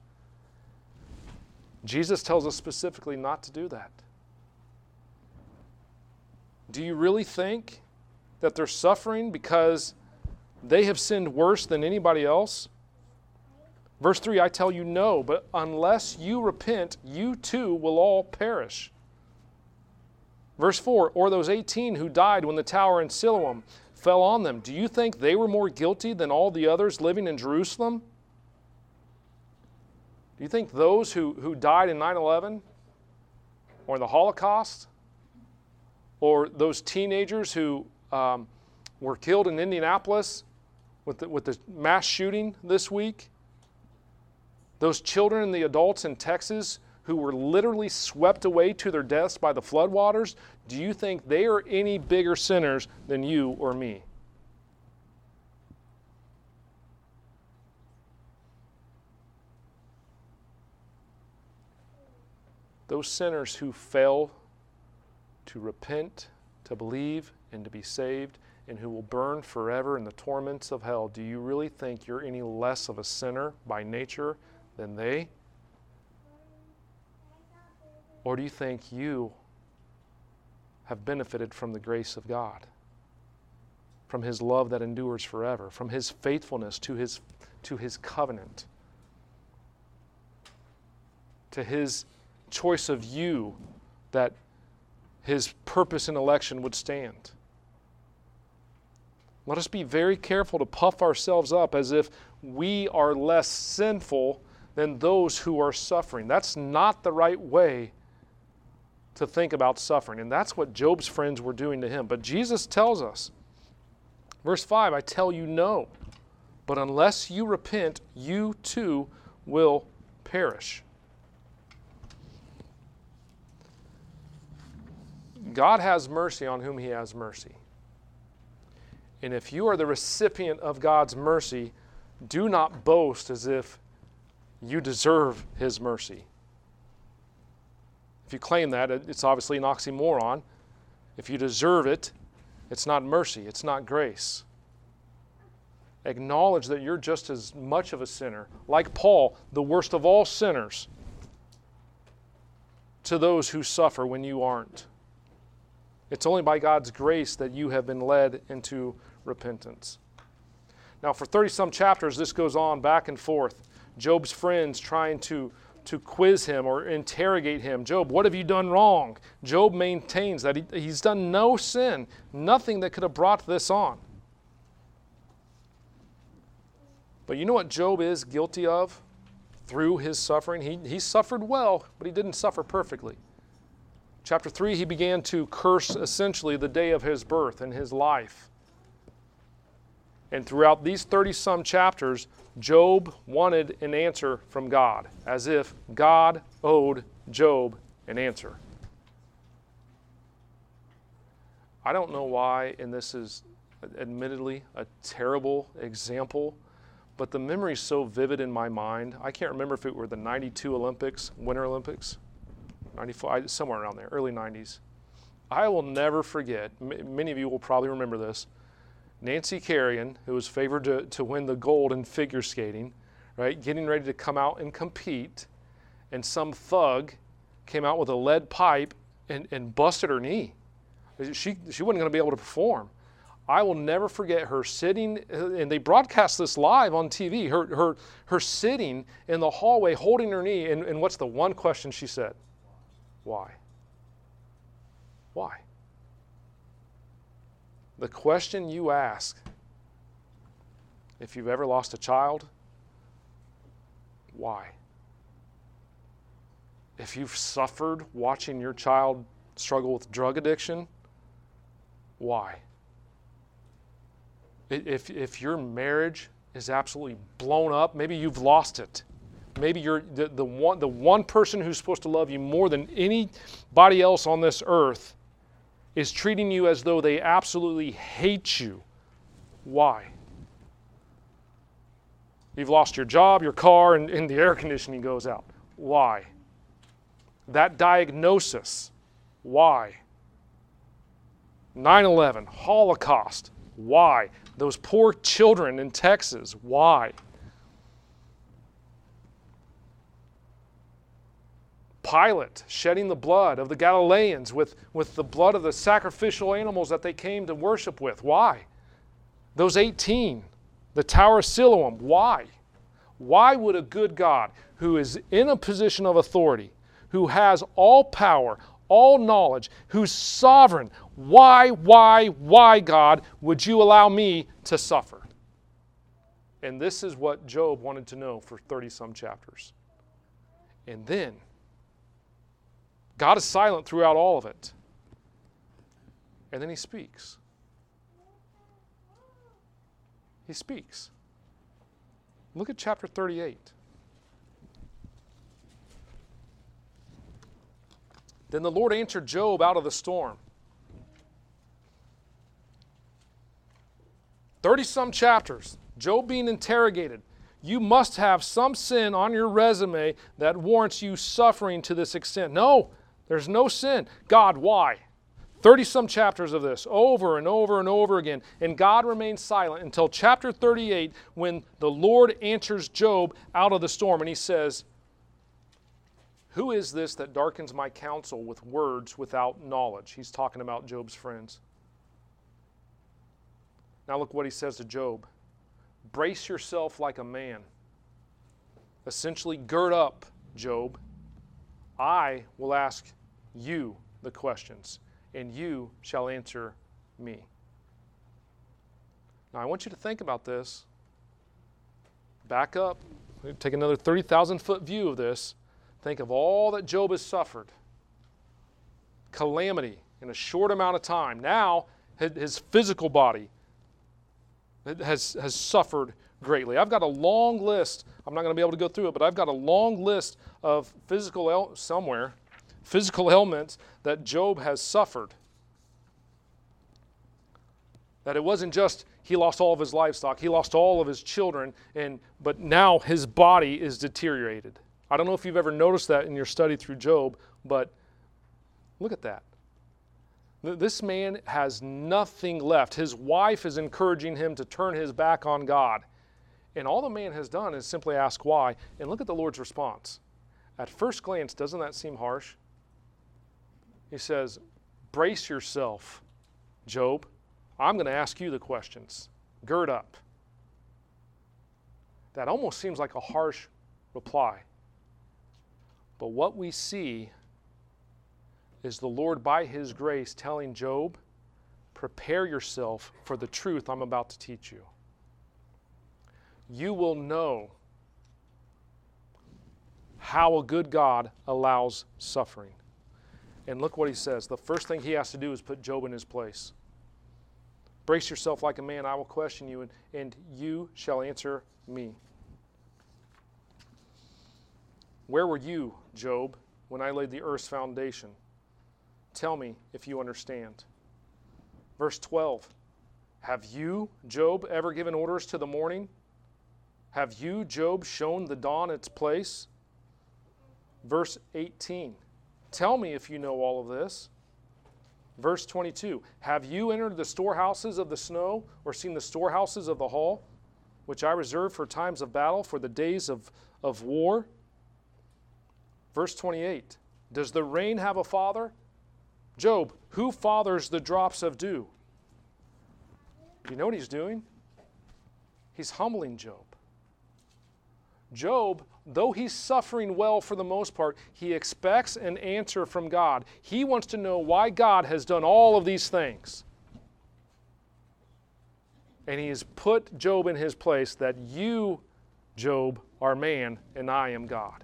Jesus tells us specifically not to do that. Do you really think that they're suffering because they have sinned worse than anybody else? Verse three, "I tell you no, but unless you repent, you too will all perish." Verse four, "Or those eighteen who died when the tower in Siloam fell on them, do you think they were more guilty than all the others living in Jerusalem? Do you think those who, who died in nine eleven or in the Holocaust, or those teenagers who um, were killed in Indianapolis with the, with the mass shooting this week, those children and the adults in Texas who were literally swept away to their deaths by the floodwaters, do you think they are any bigger sinners than you or me? Those sinners who fail to repent, to believe, and to be saved, and who will burn forever in the torments of hell, do you really think you're any less of a sinner by nature than they? Or do you think you have benefited from the grace of God, from His love that endures forever, from His faithfulness to His, to His covenant, to His choice of you, that His purpose in election would stand? Let us be very careful to puff ourselves up as if we are less sinful than those who are suffering. That's not the right way to think about suffering. And that's what Job's friends were doing to him. But Jesus tells us, verse five, I tell you no, but unless you repent, you too will perish. God has mercy on whom He has mercy. And if you are the recipient of God's mercy, do not boast as if you deserve His mercy. If you claim that, it's obviously an oxymoron. If you deserve it, it's not mercy, it's not grace. Acknowledge that you're just as much of a sinner, like Paul, the worst of all sinners, to those who suffer when you aren't. It's only by God's grace that you have been led into repentance. Now, for thirty-some chapters, this goes on back and forth. Job's friends trying to, to quiz him or interrogate him. Job, what have you done wrong? Job maintains that he, he's done no sin, nothing that could have brought this on. But you know what Job is guilty of through his suffering? He, he suffered well, but he didn't suffer perfectly. Chapter three, he began to curse essentially the day of his birth and his life. And throughout these thirty-some chapters, Job wanted an answer from God, as if God owed Job an answer. I don't know why, and this is admittedly a terrible example, but the memory is so vivid in my mind. I can't remember if it were the ninety-two Olympics, Winter Olympics, ninety-four, somewhere around there, early nineties. I will never forget, m- many of you will probably remember this, Nancy Kerrigan, who was favored to, to win the gold in figure skating, right, getting ready to come out and compete, and some thug came out with a lead pipe and, and busted her knee. She, she wasn't going to be able to perform. I will never forget her sitting, and they broadcast this live on T V, her, her, her sitting in the hallway holding her knee, and, and what's the one question she said? Why? Why? The question you ask, if you've ever lost a child, why? If you've suffered watching your child struggle with drug addiction, why? If, if your marriage is absolutely blown up, maybe you've lost it. Maybe you're the, the one the one person who's supposed to love you more than anybody else on this earth is treating you as though they absolutely hate you. Why? You've lost your job, your car, and, and the air conditioning goes out. Why? That diagnosis. Why? nine eleven, Holocaust. Why? Those poor children in Texas. Why? Pilate shedding the blood of the Galileans with, with the blood of the sacrificial animals that they came to worship with. Why? Those eighteen, the Tower of Siloam. Why? Why would a good God who is in a position of authority, who has all power, all knowledge, who's sovereign, Why, why, why, God, would you allow me to suffer? And this is what Job wanted to know for thirty-some chapters. And then, God is silent throughout all of it. And then he speaks. He speaks. Look at chapter thirty-eight. Then the Lord answered Job out of the storm. thirty-some chapters, Job being interrogated. You must have some sin on your resume that warrants you suffering to this extent. No, there's no sin. God, why? thirty-some chapters of this, over and over and over again. And God remains silent until chapter thirty-eight, when the Lord answers Job out of the storm. And he says, who is this that darkens my counsel with words without knowledge? He's talking about Job's friends. Now look what he says to Job. Brace yourself like a man. Essentially, gird up, Job. I will ask you the questions, and you shall answer me. Now, I want you to think about this. Back up. Take another thirty thousand foot view of this. Think of all that Job has suffered. Calamity in a short amount of time. Now, his physical body has, has suffered greatly. I've got a long list. I'm not going to be able to go through it, but I've got a long list of physical, el- somewhere, physical ailments that Job has suffered. That it wasn't just he lost all of his livestock, he lost all of his children, and but now his body is deteriorated. I don't know if you've ever noticed that in your study through Job, but look at that. This man has nothing left. His wife is encouraging him to turn his back on God. And all the man has done is simply ask why. And look at the Lord's response. At first glance, doesn't that seem harsh? He says, brace yourself, Job. I'm going to ask you the questions. Gird up. That almost seems like a harsh reply. But what we see is the Lord, by His grace, telling Job, prepare yourself for the truth I'm about to teach you. You will know how a good God allows suffering. And look what He says. The first thing He has to do is put Job in his place. Brace yourself like a man, I will question you, and, and you shall answer me. Where were you, Job, when I laid the earth's foundation? Tell me if you understand. Verse twelve, have you, Job, ever given orders to the morning? Have you, Job, shown the dawn its place? Verse eighteen, tell me if you know all of this. Verse twenty-two, have you entered the storehouses of the snow, or seen the storehouses of the hall, which I reserve for times of battle, for the days of, of war? Verse twenty-eight, does the rain have a father? Job, who fathers the drops of dew? You know what he's doing? He's humbling Job. Job, though he's suffering well for the most part, he expects an answer from God. He wants to know why God has done all of these things. And he has put Job in his place that you, Job, are man and I am God.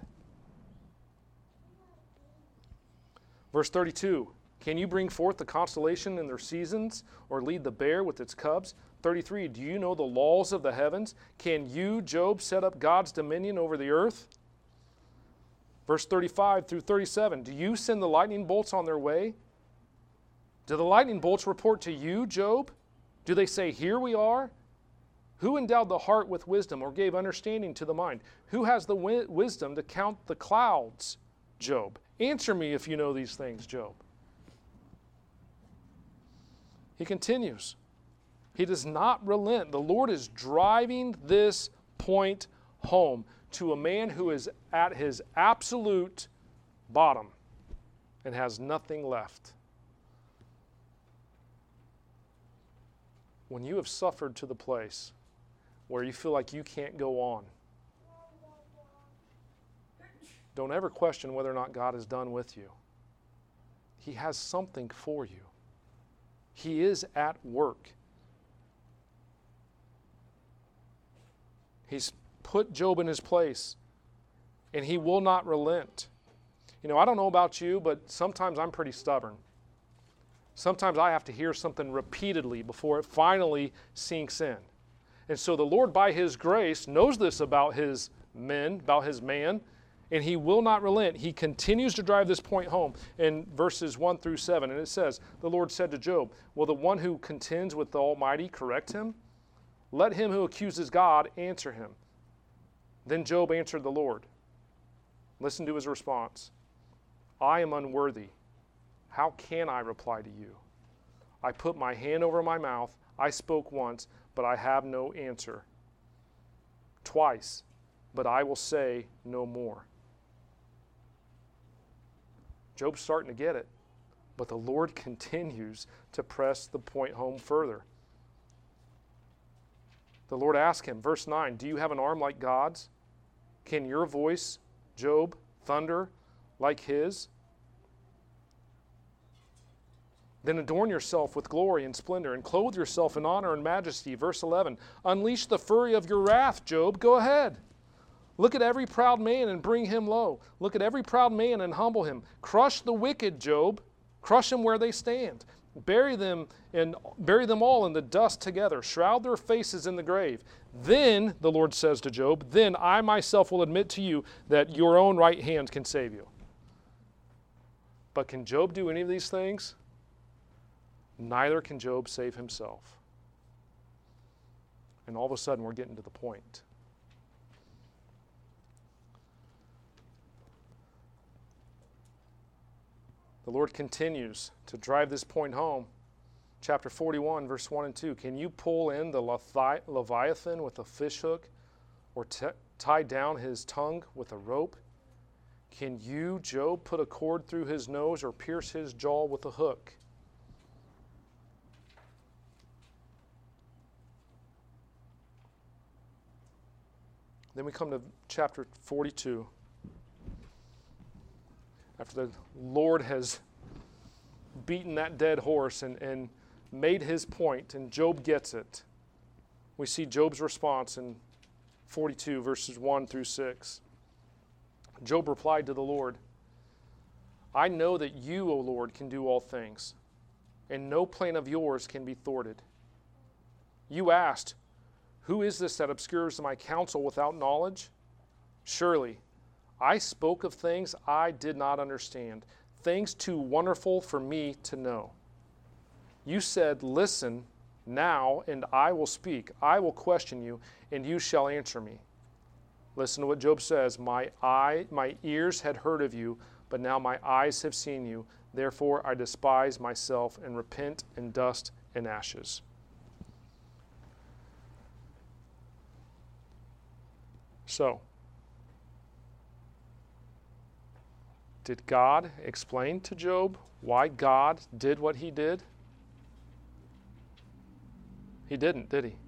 Verse thirty-two, can you bring forth the constellation in their seasons, or lead the bear with its cubs? thirty-three, do you know the laws of the heavens? Can you, Job, set up God's dominion over the earth? Verse thirty-five through thirty-seven, do you send the lightning bolts on their way? Do the lightning bolts report to you, Job? Do they say, here we are? Who endowed the heart with wisdom, or gave understanding to the mind? Who has the wi- wisdom to count the clouds, Job? Answer me if you know these things, Job. He continues. He does not relent. The Lord is driving this point home to a man who is at his absolute bottom and has nothing left. When you have suffered to the place where you feel like you can't go on, don't ever question whether or not God is done with you. He has something for you. He is at work. He's put Job in his place, and he will not relent. You know, I don't know about you, but sometimes I'm pretty stubborn. Sometimes I have to hear something repeatedly before it finally sinks in. And so the Lord, by His grace, knows this about His men, about His man, and He will not relent. He continues to drive this point home in verses one through seven. And it says, the Lord said to Job, will the one who contends with the Almighty correct him? Let him who accuses God answer him. Then Job answered the Lord. Listen to his response. I am unworthy. How can I reply to you? I put my hand over my mouth. I spoke once, but I have no answer. Twice, but I will say no more. Job's starting to get it, but the Lord continues to press the point home further. The Lord asked him, verse nine, do you have an arm like God's? Can your voice, Job, thunder like His? Then adorn yourself with glory and splendor, and clothe yourself in honor and majesty. Verse eleven, unleash the fury of your wrath, Job. Go ahead. Look at every proud man and bring him low. Look at every proud man and humble him. Crush the wicked, Job. Crush them where they stand. Bury them and bury them all in the dust together. Shroud their faces in the grave. Then, the Lord says to Job, then I myself will admit to you that your own right hand can save you. But can Job do any of these things? Neither can Job save himself. And all of a sudden, we're getting to the point. The Lord continues to drive this point home. Chapter forty-one, verse one and two. Can you pull in the Levi- Leviathan with a fishhook, or t- tie down his tongue with a rope? Can you, Job, put a cord through his nose or pierce his jaw with a hook? Then we come to chapter forty-two. After the Lord has beaten that dead horse and, and made his point, and Job gets it, we see Job's response in forty-two, verses one through six. Job replied to the Lord, I know that you, O Lord, can do all things, and no plan of yours can be thwarted. You asked, who is this that obscures my counsel without knowledge? Surely, I spoke of things I did not understand, things too wonderful for me to know. You said, listen now, and I will speak. I will question you, and you shall answer me. Listen to what Job says. My eye, my ears had heard of you, but now my eyes have seen you. Therefore I despise myself and repent in dust and ashes. So, did God explain to Job why God did what he did? He didn't, did he?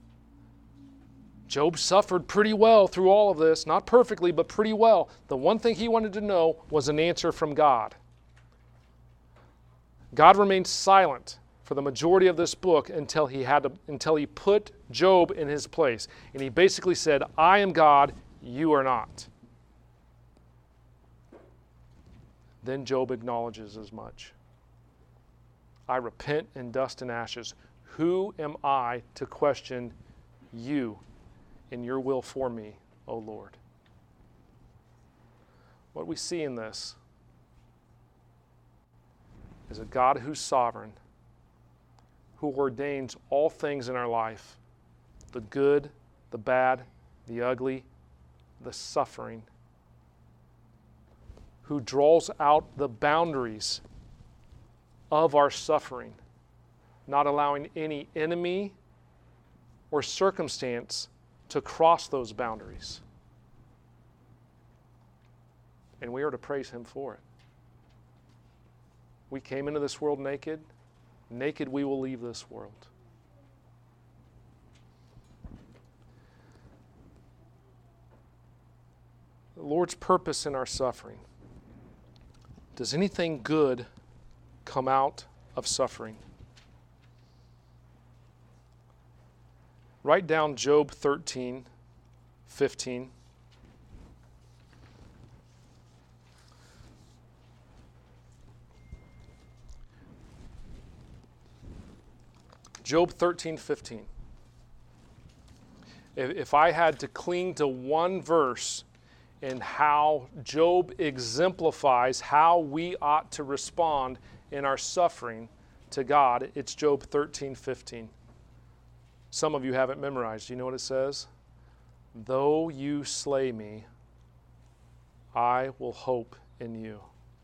Job suffered pretty well through all of this, not perfectly, but pretty well. The one thing he wanted to know was an answer from God. God remained silent for the majority of this book until he had to, until he put Job in his place. And he basically said, I am God, you are not. Then Job acknowledges as much. I repent in dust and ashes. Who am I to question you in your will for me, O Lord? What we see in this is a God who's sovereign, who ordains all things in our life, the good, the bad, the ugly, the suffering, who draws out the boundaries of our suffering, not allowing any enemy or circumstance to cross those boundaries. And we are to praise him for it. We came into this world naked. Naked we will leave this world. The Lord's purpose in our suffering. Does anything good come out of suffering? Write down Job thirteen fifteen. Job thirteen fifteen. If, if I had to cling to one verse in how Job exemplifies how we ought to respond in our suffering to God, it's Job thirteen fifteen. Some of you have it memorized. Do you know what it says? Though you slay me, I will hope in you.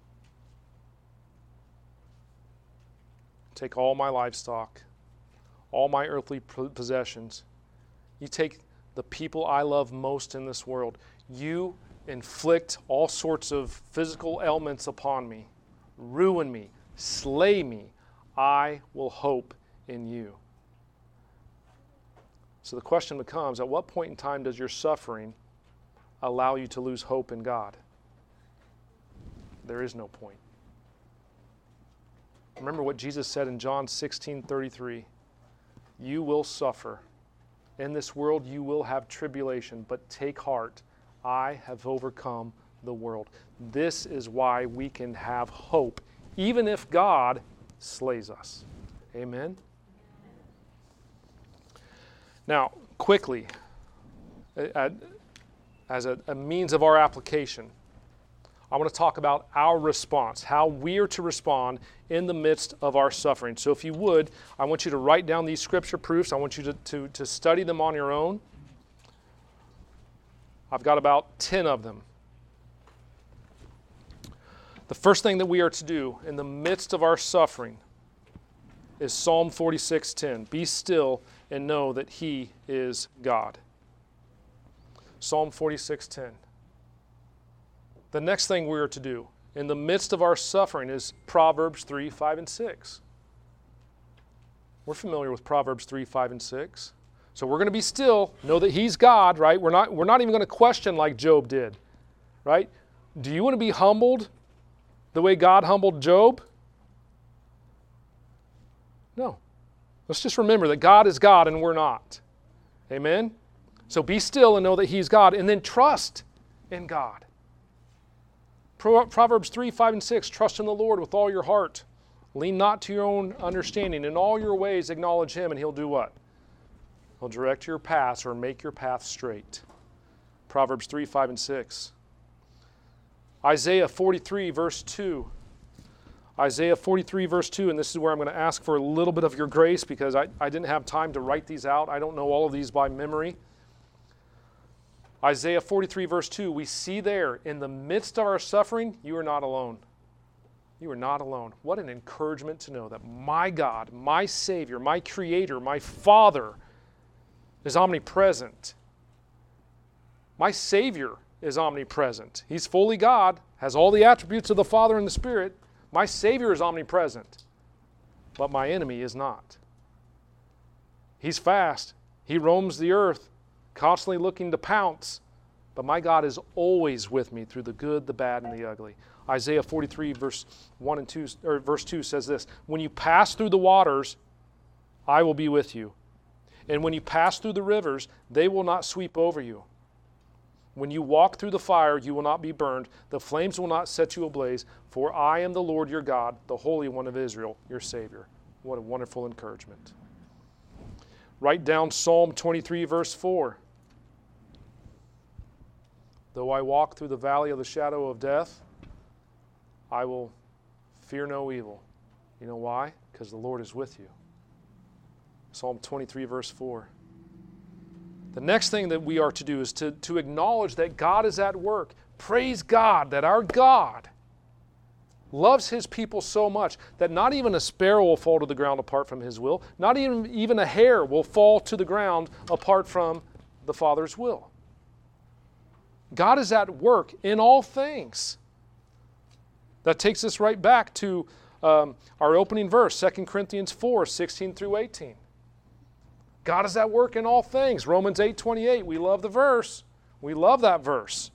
Take all my livestock, all my earthly possessions. You take the people I love most in this world. You inflict all sorts of physical ailments upon me, ruin me, slay me. I will hope in you. So the question becomes, at what point in time does your suffering allow you to lose hope in God? There is no point. Remember what Jesus said in John sixteen thirty-three. You will suffer. In this world you will have tribulation, but take heart. I have overcome the world. This is why we can have hope, even if God slays us. Amen? Now, quickly, as a, a means of our application, I want to talk about our response, how we are to respond in the midst of our suffering. So if you would, I want you to write down these scripture proofs. I want you to, to, to study them on your own. I've got about ten of them. The first thing that we are to do in the midst of our suffering is Psalm forty-six ten. Be still and know that He is God. Psalm forty-six ten. The next thing we are to do in the midst of our suffering is Proverbs three, five, and six. We're familiar with Proverbs three, five, and six. So we're going to be still, know that He's God, right? We're not, we're not even going to question like Job did, right? Do you want to be humbled the way God humbled Job? No. Let's just remember that God is God and we're not. Amen? So be still and know that He's God, and then trust in God. Proverbs three, five, and six, trust in the Lord with all your heart. Lean not to your own understanding. In all your ways acknowledge Him, and He'll do what? He'll direct your paths or make your path straight. Proverbs three, five, and six. Isaiah forty-three, verse two. Isaiah forty-three, verse two, and this is where I'm going to ask for a little bit of your grace because I, I didn't have time to write these out. I don't know all of these by memory. Isaiah forty-three, verse two, we see there, in the midst of our suffering, you are not alone. You are not alone. What an encouragement to know that my God, my Savior, my Creator, my Father is omnipresent. My Savior is omnipresent. He's fully God, has all the attributes of the Father and the Spirit. My Savior is omnipresent, but my enemy is not. He's fast. He roams the earth, constantly looking to pounce, but my God is always with me through the good, the bad, and the ugly. Isaiah forty-three, verse one and two, or verse two says this: when you pass through the waters, I will be with you. And when you pass through the rivers, they will not sweep over you. When you walk through the fire, you will not be burned. The flames will not set you ablaze. For I am the Lord your God, the Holy One of Israel, your Savior. What a wonderful encouragement. Write down Psalm twenty-three, verse four. Though I walk through the valley of the shadow of death, I will fear no evil. You know why? Because the Lord is with you. Psalm twenty-three, verse four. The next thing that we are to do is to, to acknowledge that God is at work. Praise God that our God loves His people so much that not even a sparrow will fall to the ground apart from His will. Not even, even a hair will fall to the ground apart from the Father's will. God is at work in all things. That takes us right back to um, our opening verse, Second Corinthians four, sixteen through eighteen. God is at work in all things. Romans eight twenty-eight. We love the verse. We love that verse.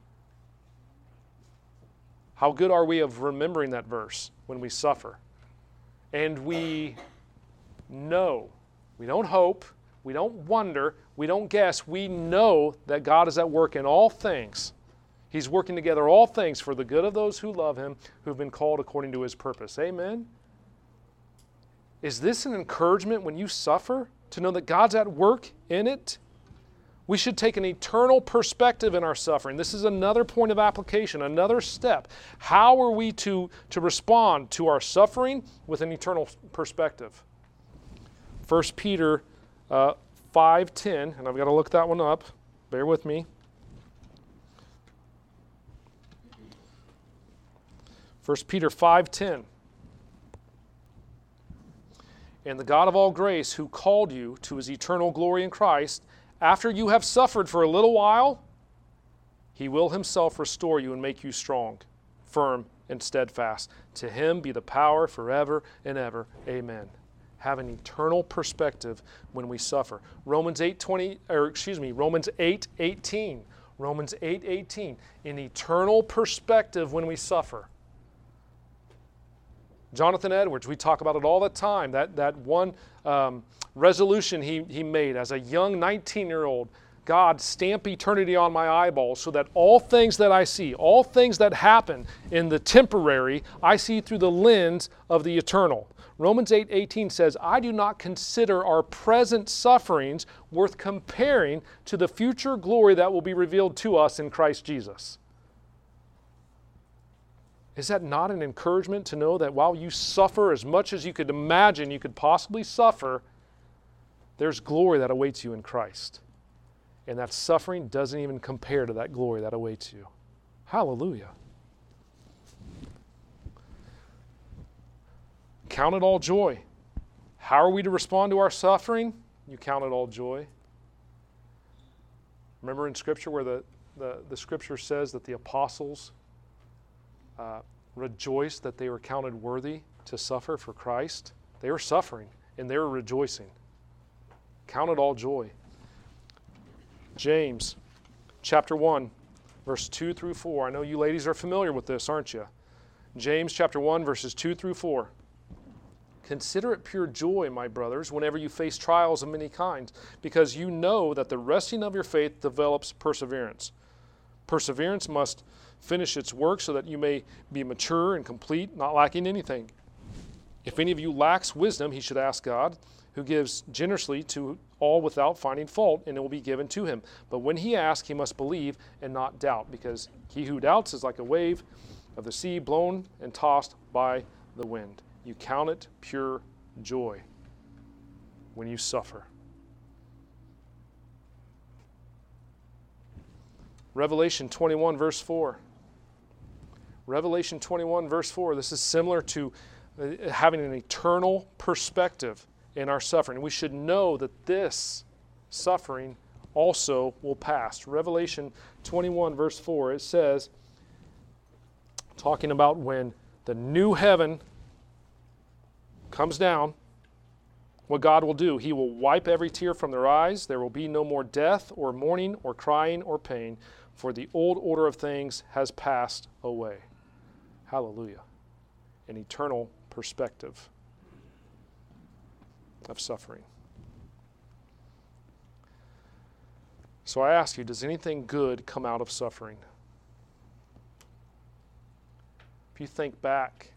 How good are we of remembering that verse when we suffer? And we know, we don't hope, We don't wonder. We don't guess. We know that God is at work in all things. He's working together all things for the good of those who love Him, who've been called according to His purpose. Amen? Is this an encouragement when you suffer to know that God's at work in it? We should take an eternal perspective in our suffering. This is another point of application, another step. How are we to, to respond to our suffering with an eternal perspective? First Peter uh, five ten, and I've got to look that one up. Bear with me. First Peter five ten. And the God of all grace, who called you to His eternal glory in Christ, after you have suffered for a little while, He will Himself restore you and make you strong, firm, and steadfast. To Him be the power forever and ever. Amen. Have an eternal perspective when we suffer. Romans eight twenty, or excuse me, Romans eight eighteen. Romans eight eighteen. An eternal perspective when we suffer. Jonathan Edwards, we talk about it all the time, that, that one um, resolution he, he made as a young nineteen-year-old. God, stamp eternity on my eyeballs so that all things that I see, all things that happen in the temporary, I see through the lens of the eternal. Romans eight eighteen says, I do not consider our present sufferings worth comparing to the future glory that will be revealed to us in Christ Jesus. Is that not an encouragement to know that while you suffer as much as you could imagine you could possibly suffer, there's glory that awaits you in Christ? And that suffering doesn't even compare to that glory that awaits you. Hallelujah. Count it all joy. How are we to respond to our suffering? You count it all joy. Remember in Scripture where the, the, the Scripture says that the apostles uh, rejoiced that they were counted worthy to suffer for Christ? They were suffering and they were rejoicing. Count it all joy. James chapter one, verse two through four. I know you ladies are familiar with this, aren't you? James chapter one, verses two through four. Consider it pure joy, my brothers, whenever you face trials of many kinds, because you know that the resting of your faith develops perseverance. Perseverance must finish its work so that you may be mature and complete, not lacking anything. If any of you lacks wisdom, he should ask God, who gives generously to all without finding fault, and it will be given to him. But when he asks, he must believe and not doubt, because he who doubts is like a wave of the sea blown and tossed by the wind. You count it pure joy when you suffer. Revelation twenty-one, verse four. Revelation twenty-one, verse four. This is similar to having an eternal perspective in our suffering. We should know that this suffering also will pass. Revelation twenty-one, verse four, it says, talking about when the new heaven comes down, what God will do. He will wipe every tear from their eyes. There will be no more death or mourning or crying or pain, for the old order of things has passed away. Hallelujah. An eternal perspective of suffering. So I ask you, does anything good come out of suffering? If you think back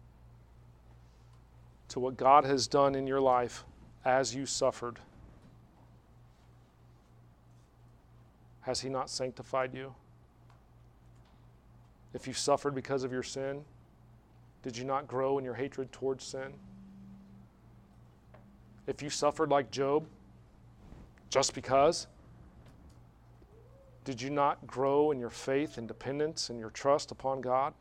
to what God has done in your life as you suffered, has he not sanctified you? If you suffered because of your sin, did you not grow in your hatred towards sin? If you suffered like Job, just because, did you not grow in your faith and dependence and your trust upon God?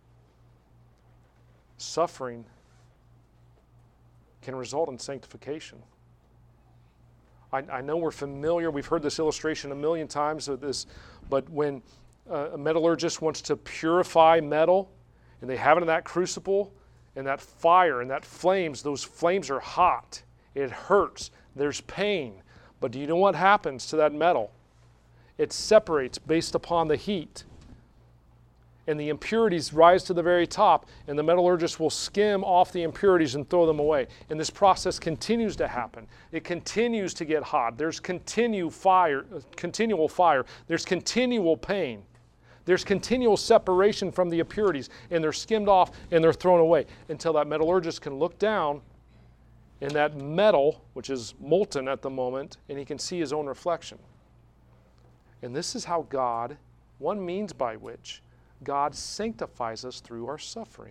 Suffering can result in sanctification. I, I know we're familiar, we've heard this illustration a million times of this, but when uh, a metallurgist wants to purify metal, and they have it in that crucible, and that fire and that flames, those flames are hot. It hurts. There's pain. But do you know what happens to that metal? It separates based upon the heat. and the impurities rise to the very top, and the metallurgist will skim off the impurities and throw them away. And this process continues to happen. It continues to get hot. There's continual fire, continual fire. There's continual pain. There's continual separation from the impurities, and they're skimmed off and they're thrown away until that metallurgist can look down in that metal, which is molten at the moment, and he can see his own reflection. And this is how God, one means by which God sanctifies us through our suffering.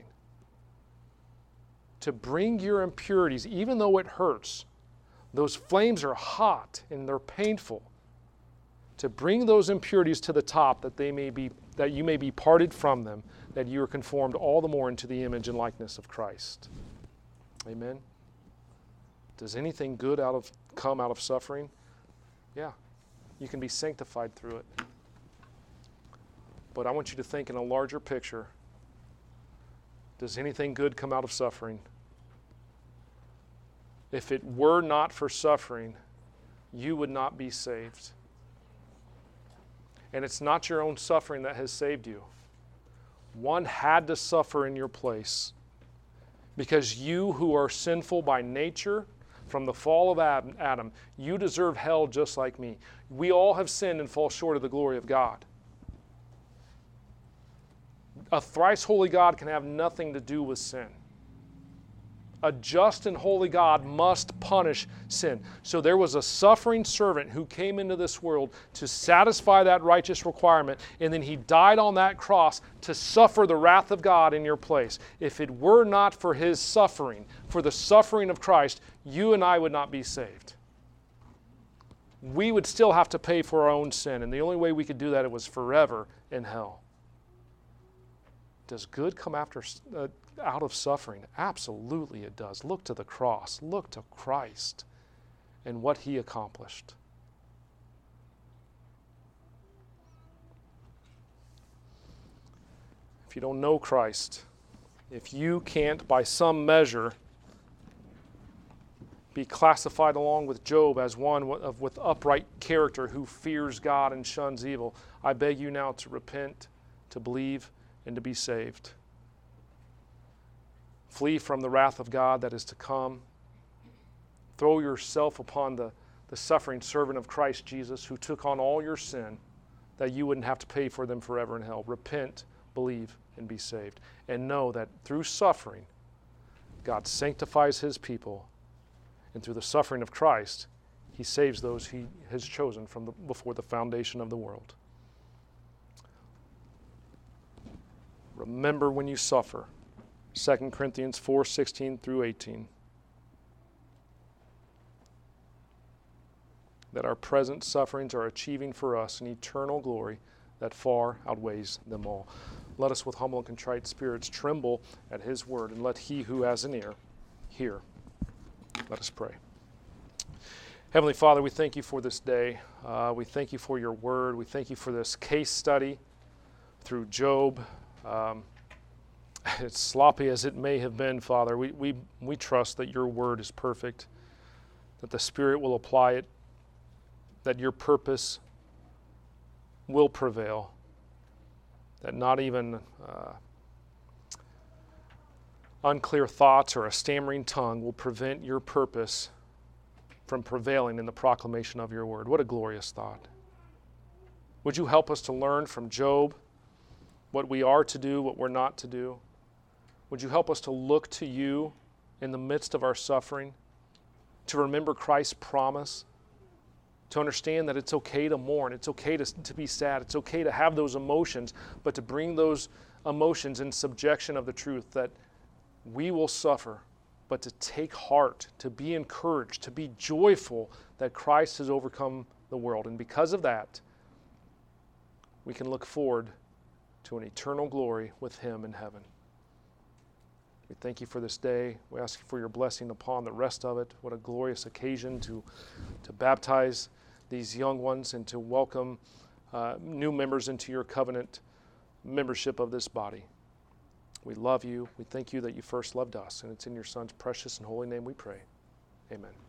To bring your impurities, even though it hurts, those flames are hot and they're painful, to bring those impurities to the top that they may be, that you may be parted from them, that you are conformed all the more into the image and likeness of Christ. Amen. Does anything good out of come out of suffering? Yeah. You can be sanctified through it. But I want you to think in a larger picture. Does anything good come out of suffering? If it were not for suffering, you would not be saved. And it's not your own suffering that has saved you. One had to suffer in your place. Because you who are sinful by nature, from the fall of Adam, you deserve hell just like me. We all have sinned and fall short of the glory of God. A thrice holy God can have nothing to do with sin. A just and holy God must punish sin. So there was a suffering servant who came into this world to satisfy that righteous requirement, and then he died on that cross to suffer the wrath of God in your place. If it were not for his suffering, for the suffering of Christ, you and I would not be saved. We would still have to pay for our own sin, and the only way we could do that, it was forever in hell. Does good come after uh, out of suffering? Absolutely it does. Look to the cross. Look to Christ and what he accomplished. If you don't know Christ, if you can't by some measure be classified along with Job as one of, with upright character who fears God and shuns evil, I beg you now to repent, to believe, and to be saved. Flee from the wrath of God that is to come. Throw yourself upon the, the suffering servant of Christ Jesus, who took on all your sin that you wouldn't have to pay for them forever in hell. Repent, believe, and be saved. And know that through suffering, God sanctifies his people, and through the suffering of Christ, he saves those he has chosen from the, before the foundation of the world. Remember when you suffer. Second Corinthians four sixteen through eighteen. That our present sufferings are achieving for us an eternal glory that far outweighs them all. Let us with humble and contrite spirits tremble at his word, and let he who has an ear hear. Let us pray. Heavenly Father, we thank you for this day. Uh, we thank you for your word. We thank you for this case study through Job. Um, as sloppy as it may have been, Father, we, we, we trust that your word is perfect, that the Spirit will apply it, that your purpose will prevail, that not even uh, unclear thoughts or a stammering tongue will prevent your purpose from prevailing in the proclamation of your word. What a glorious thought. Would you help us to learn from Job what we are to do, what we're not to do? Would you help us to look to you in the midst of our suffering, to remember Christ's promise, to understand that it's okay to mourn, it's okay to, to be sad, it's okay to have those emotions, but to bring those emotions in subjection of the truth that we will suffer, but to take heart, to be encouraged, to be joyful that Christ has overcome the world. And because of that, we can look forward to an eternal glory with him in heaven. We thank you for this day. We ask you for your blessing upon the rest of it. What a glorious occasion to, to baptize these young ones and to welcome uh, new members into your covenant membership of this body. We love you. We thank you that you first loved us. And it's in your Son's precious and holy name we pray. Amen.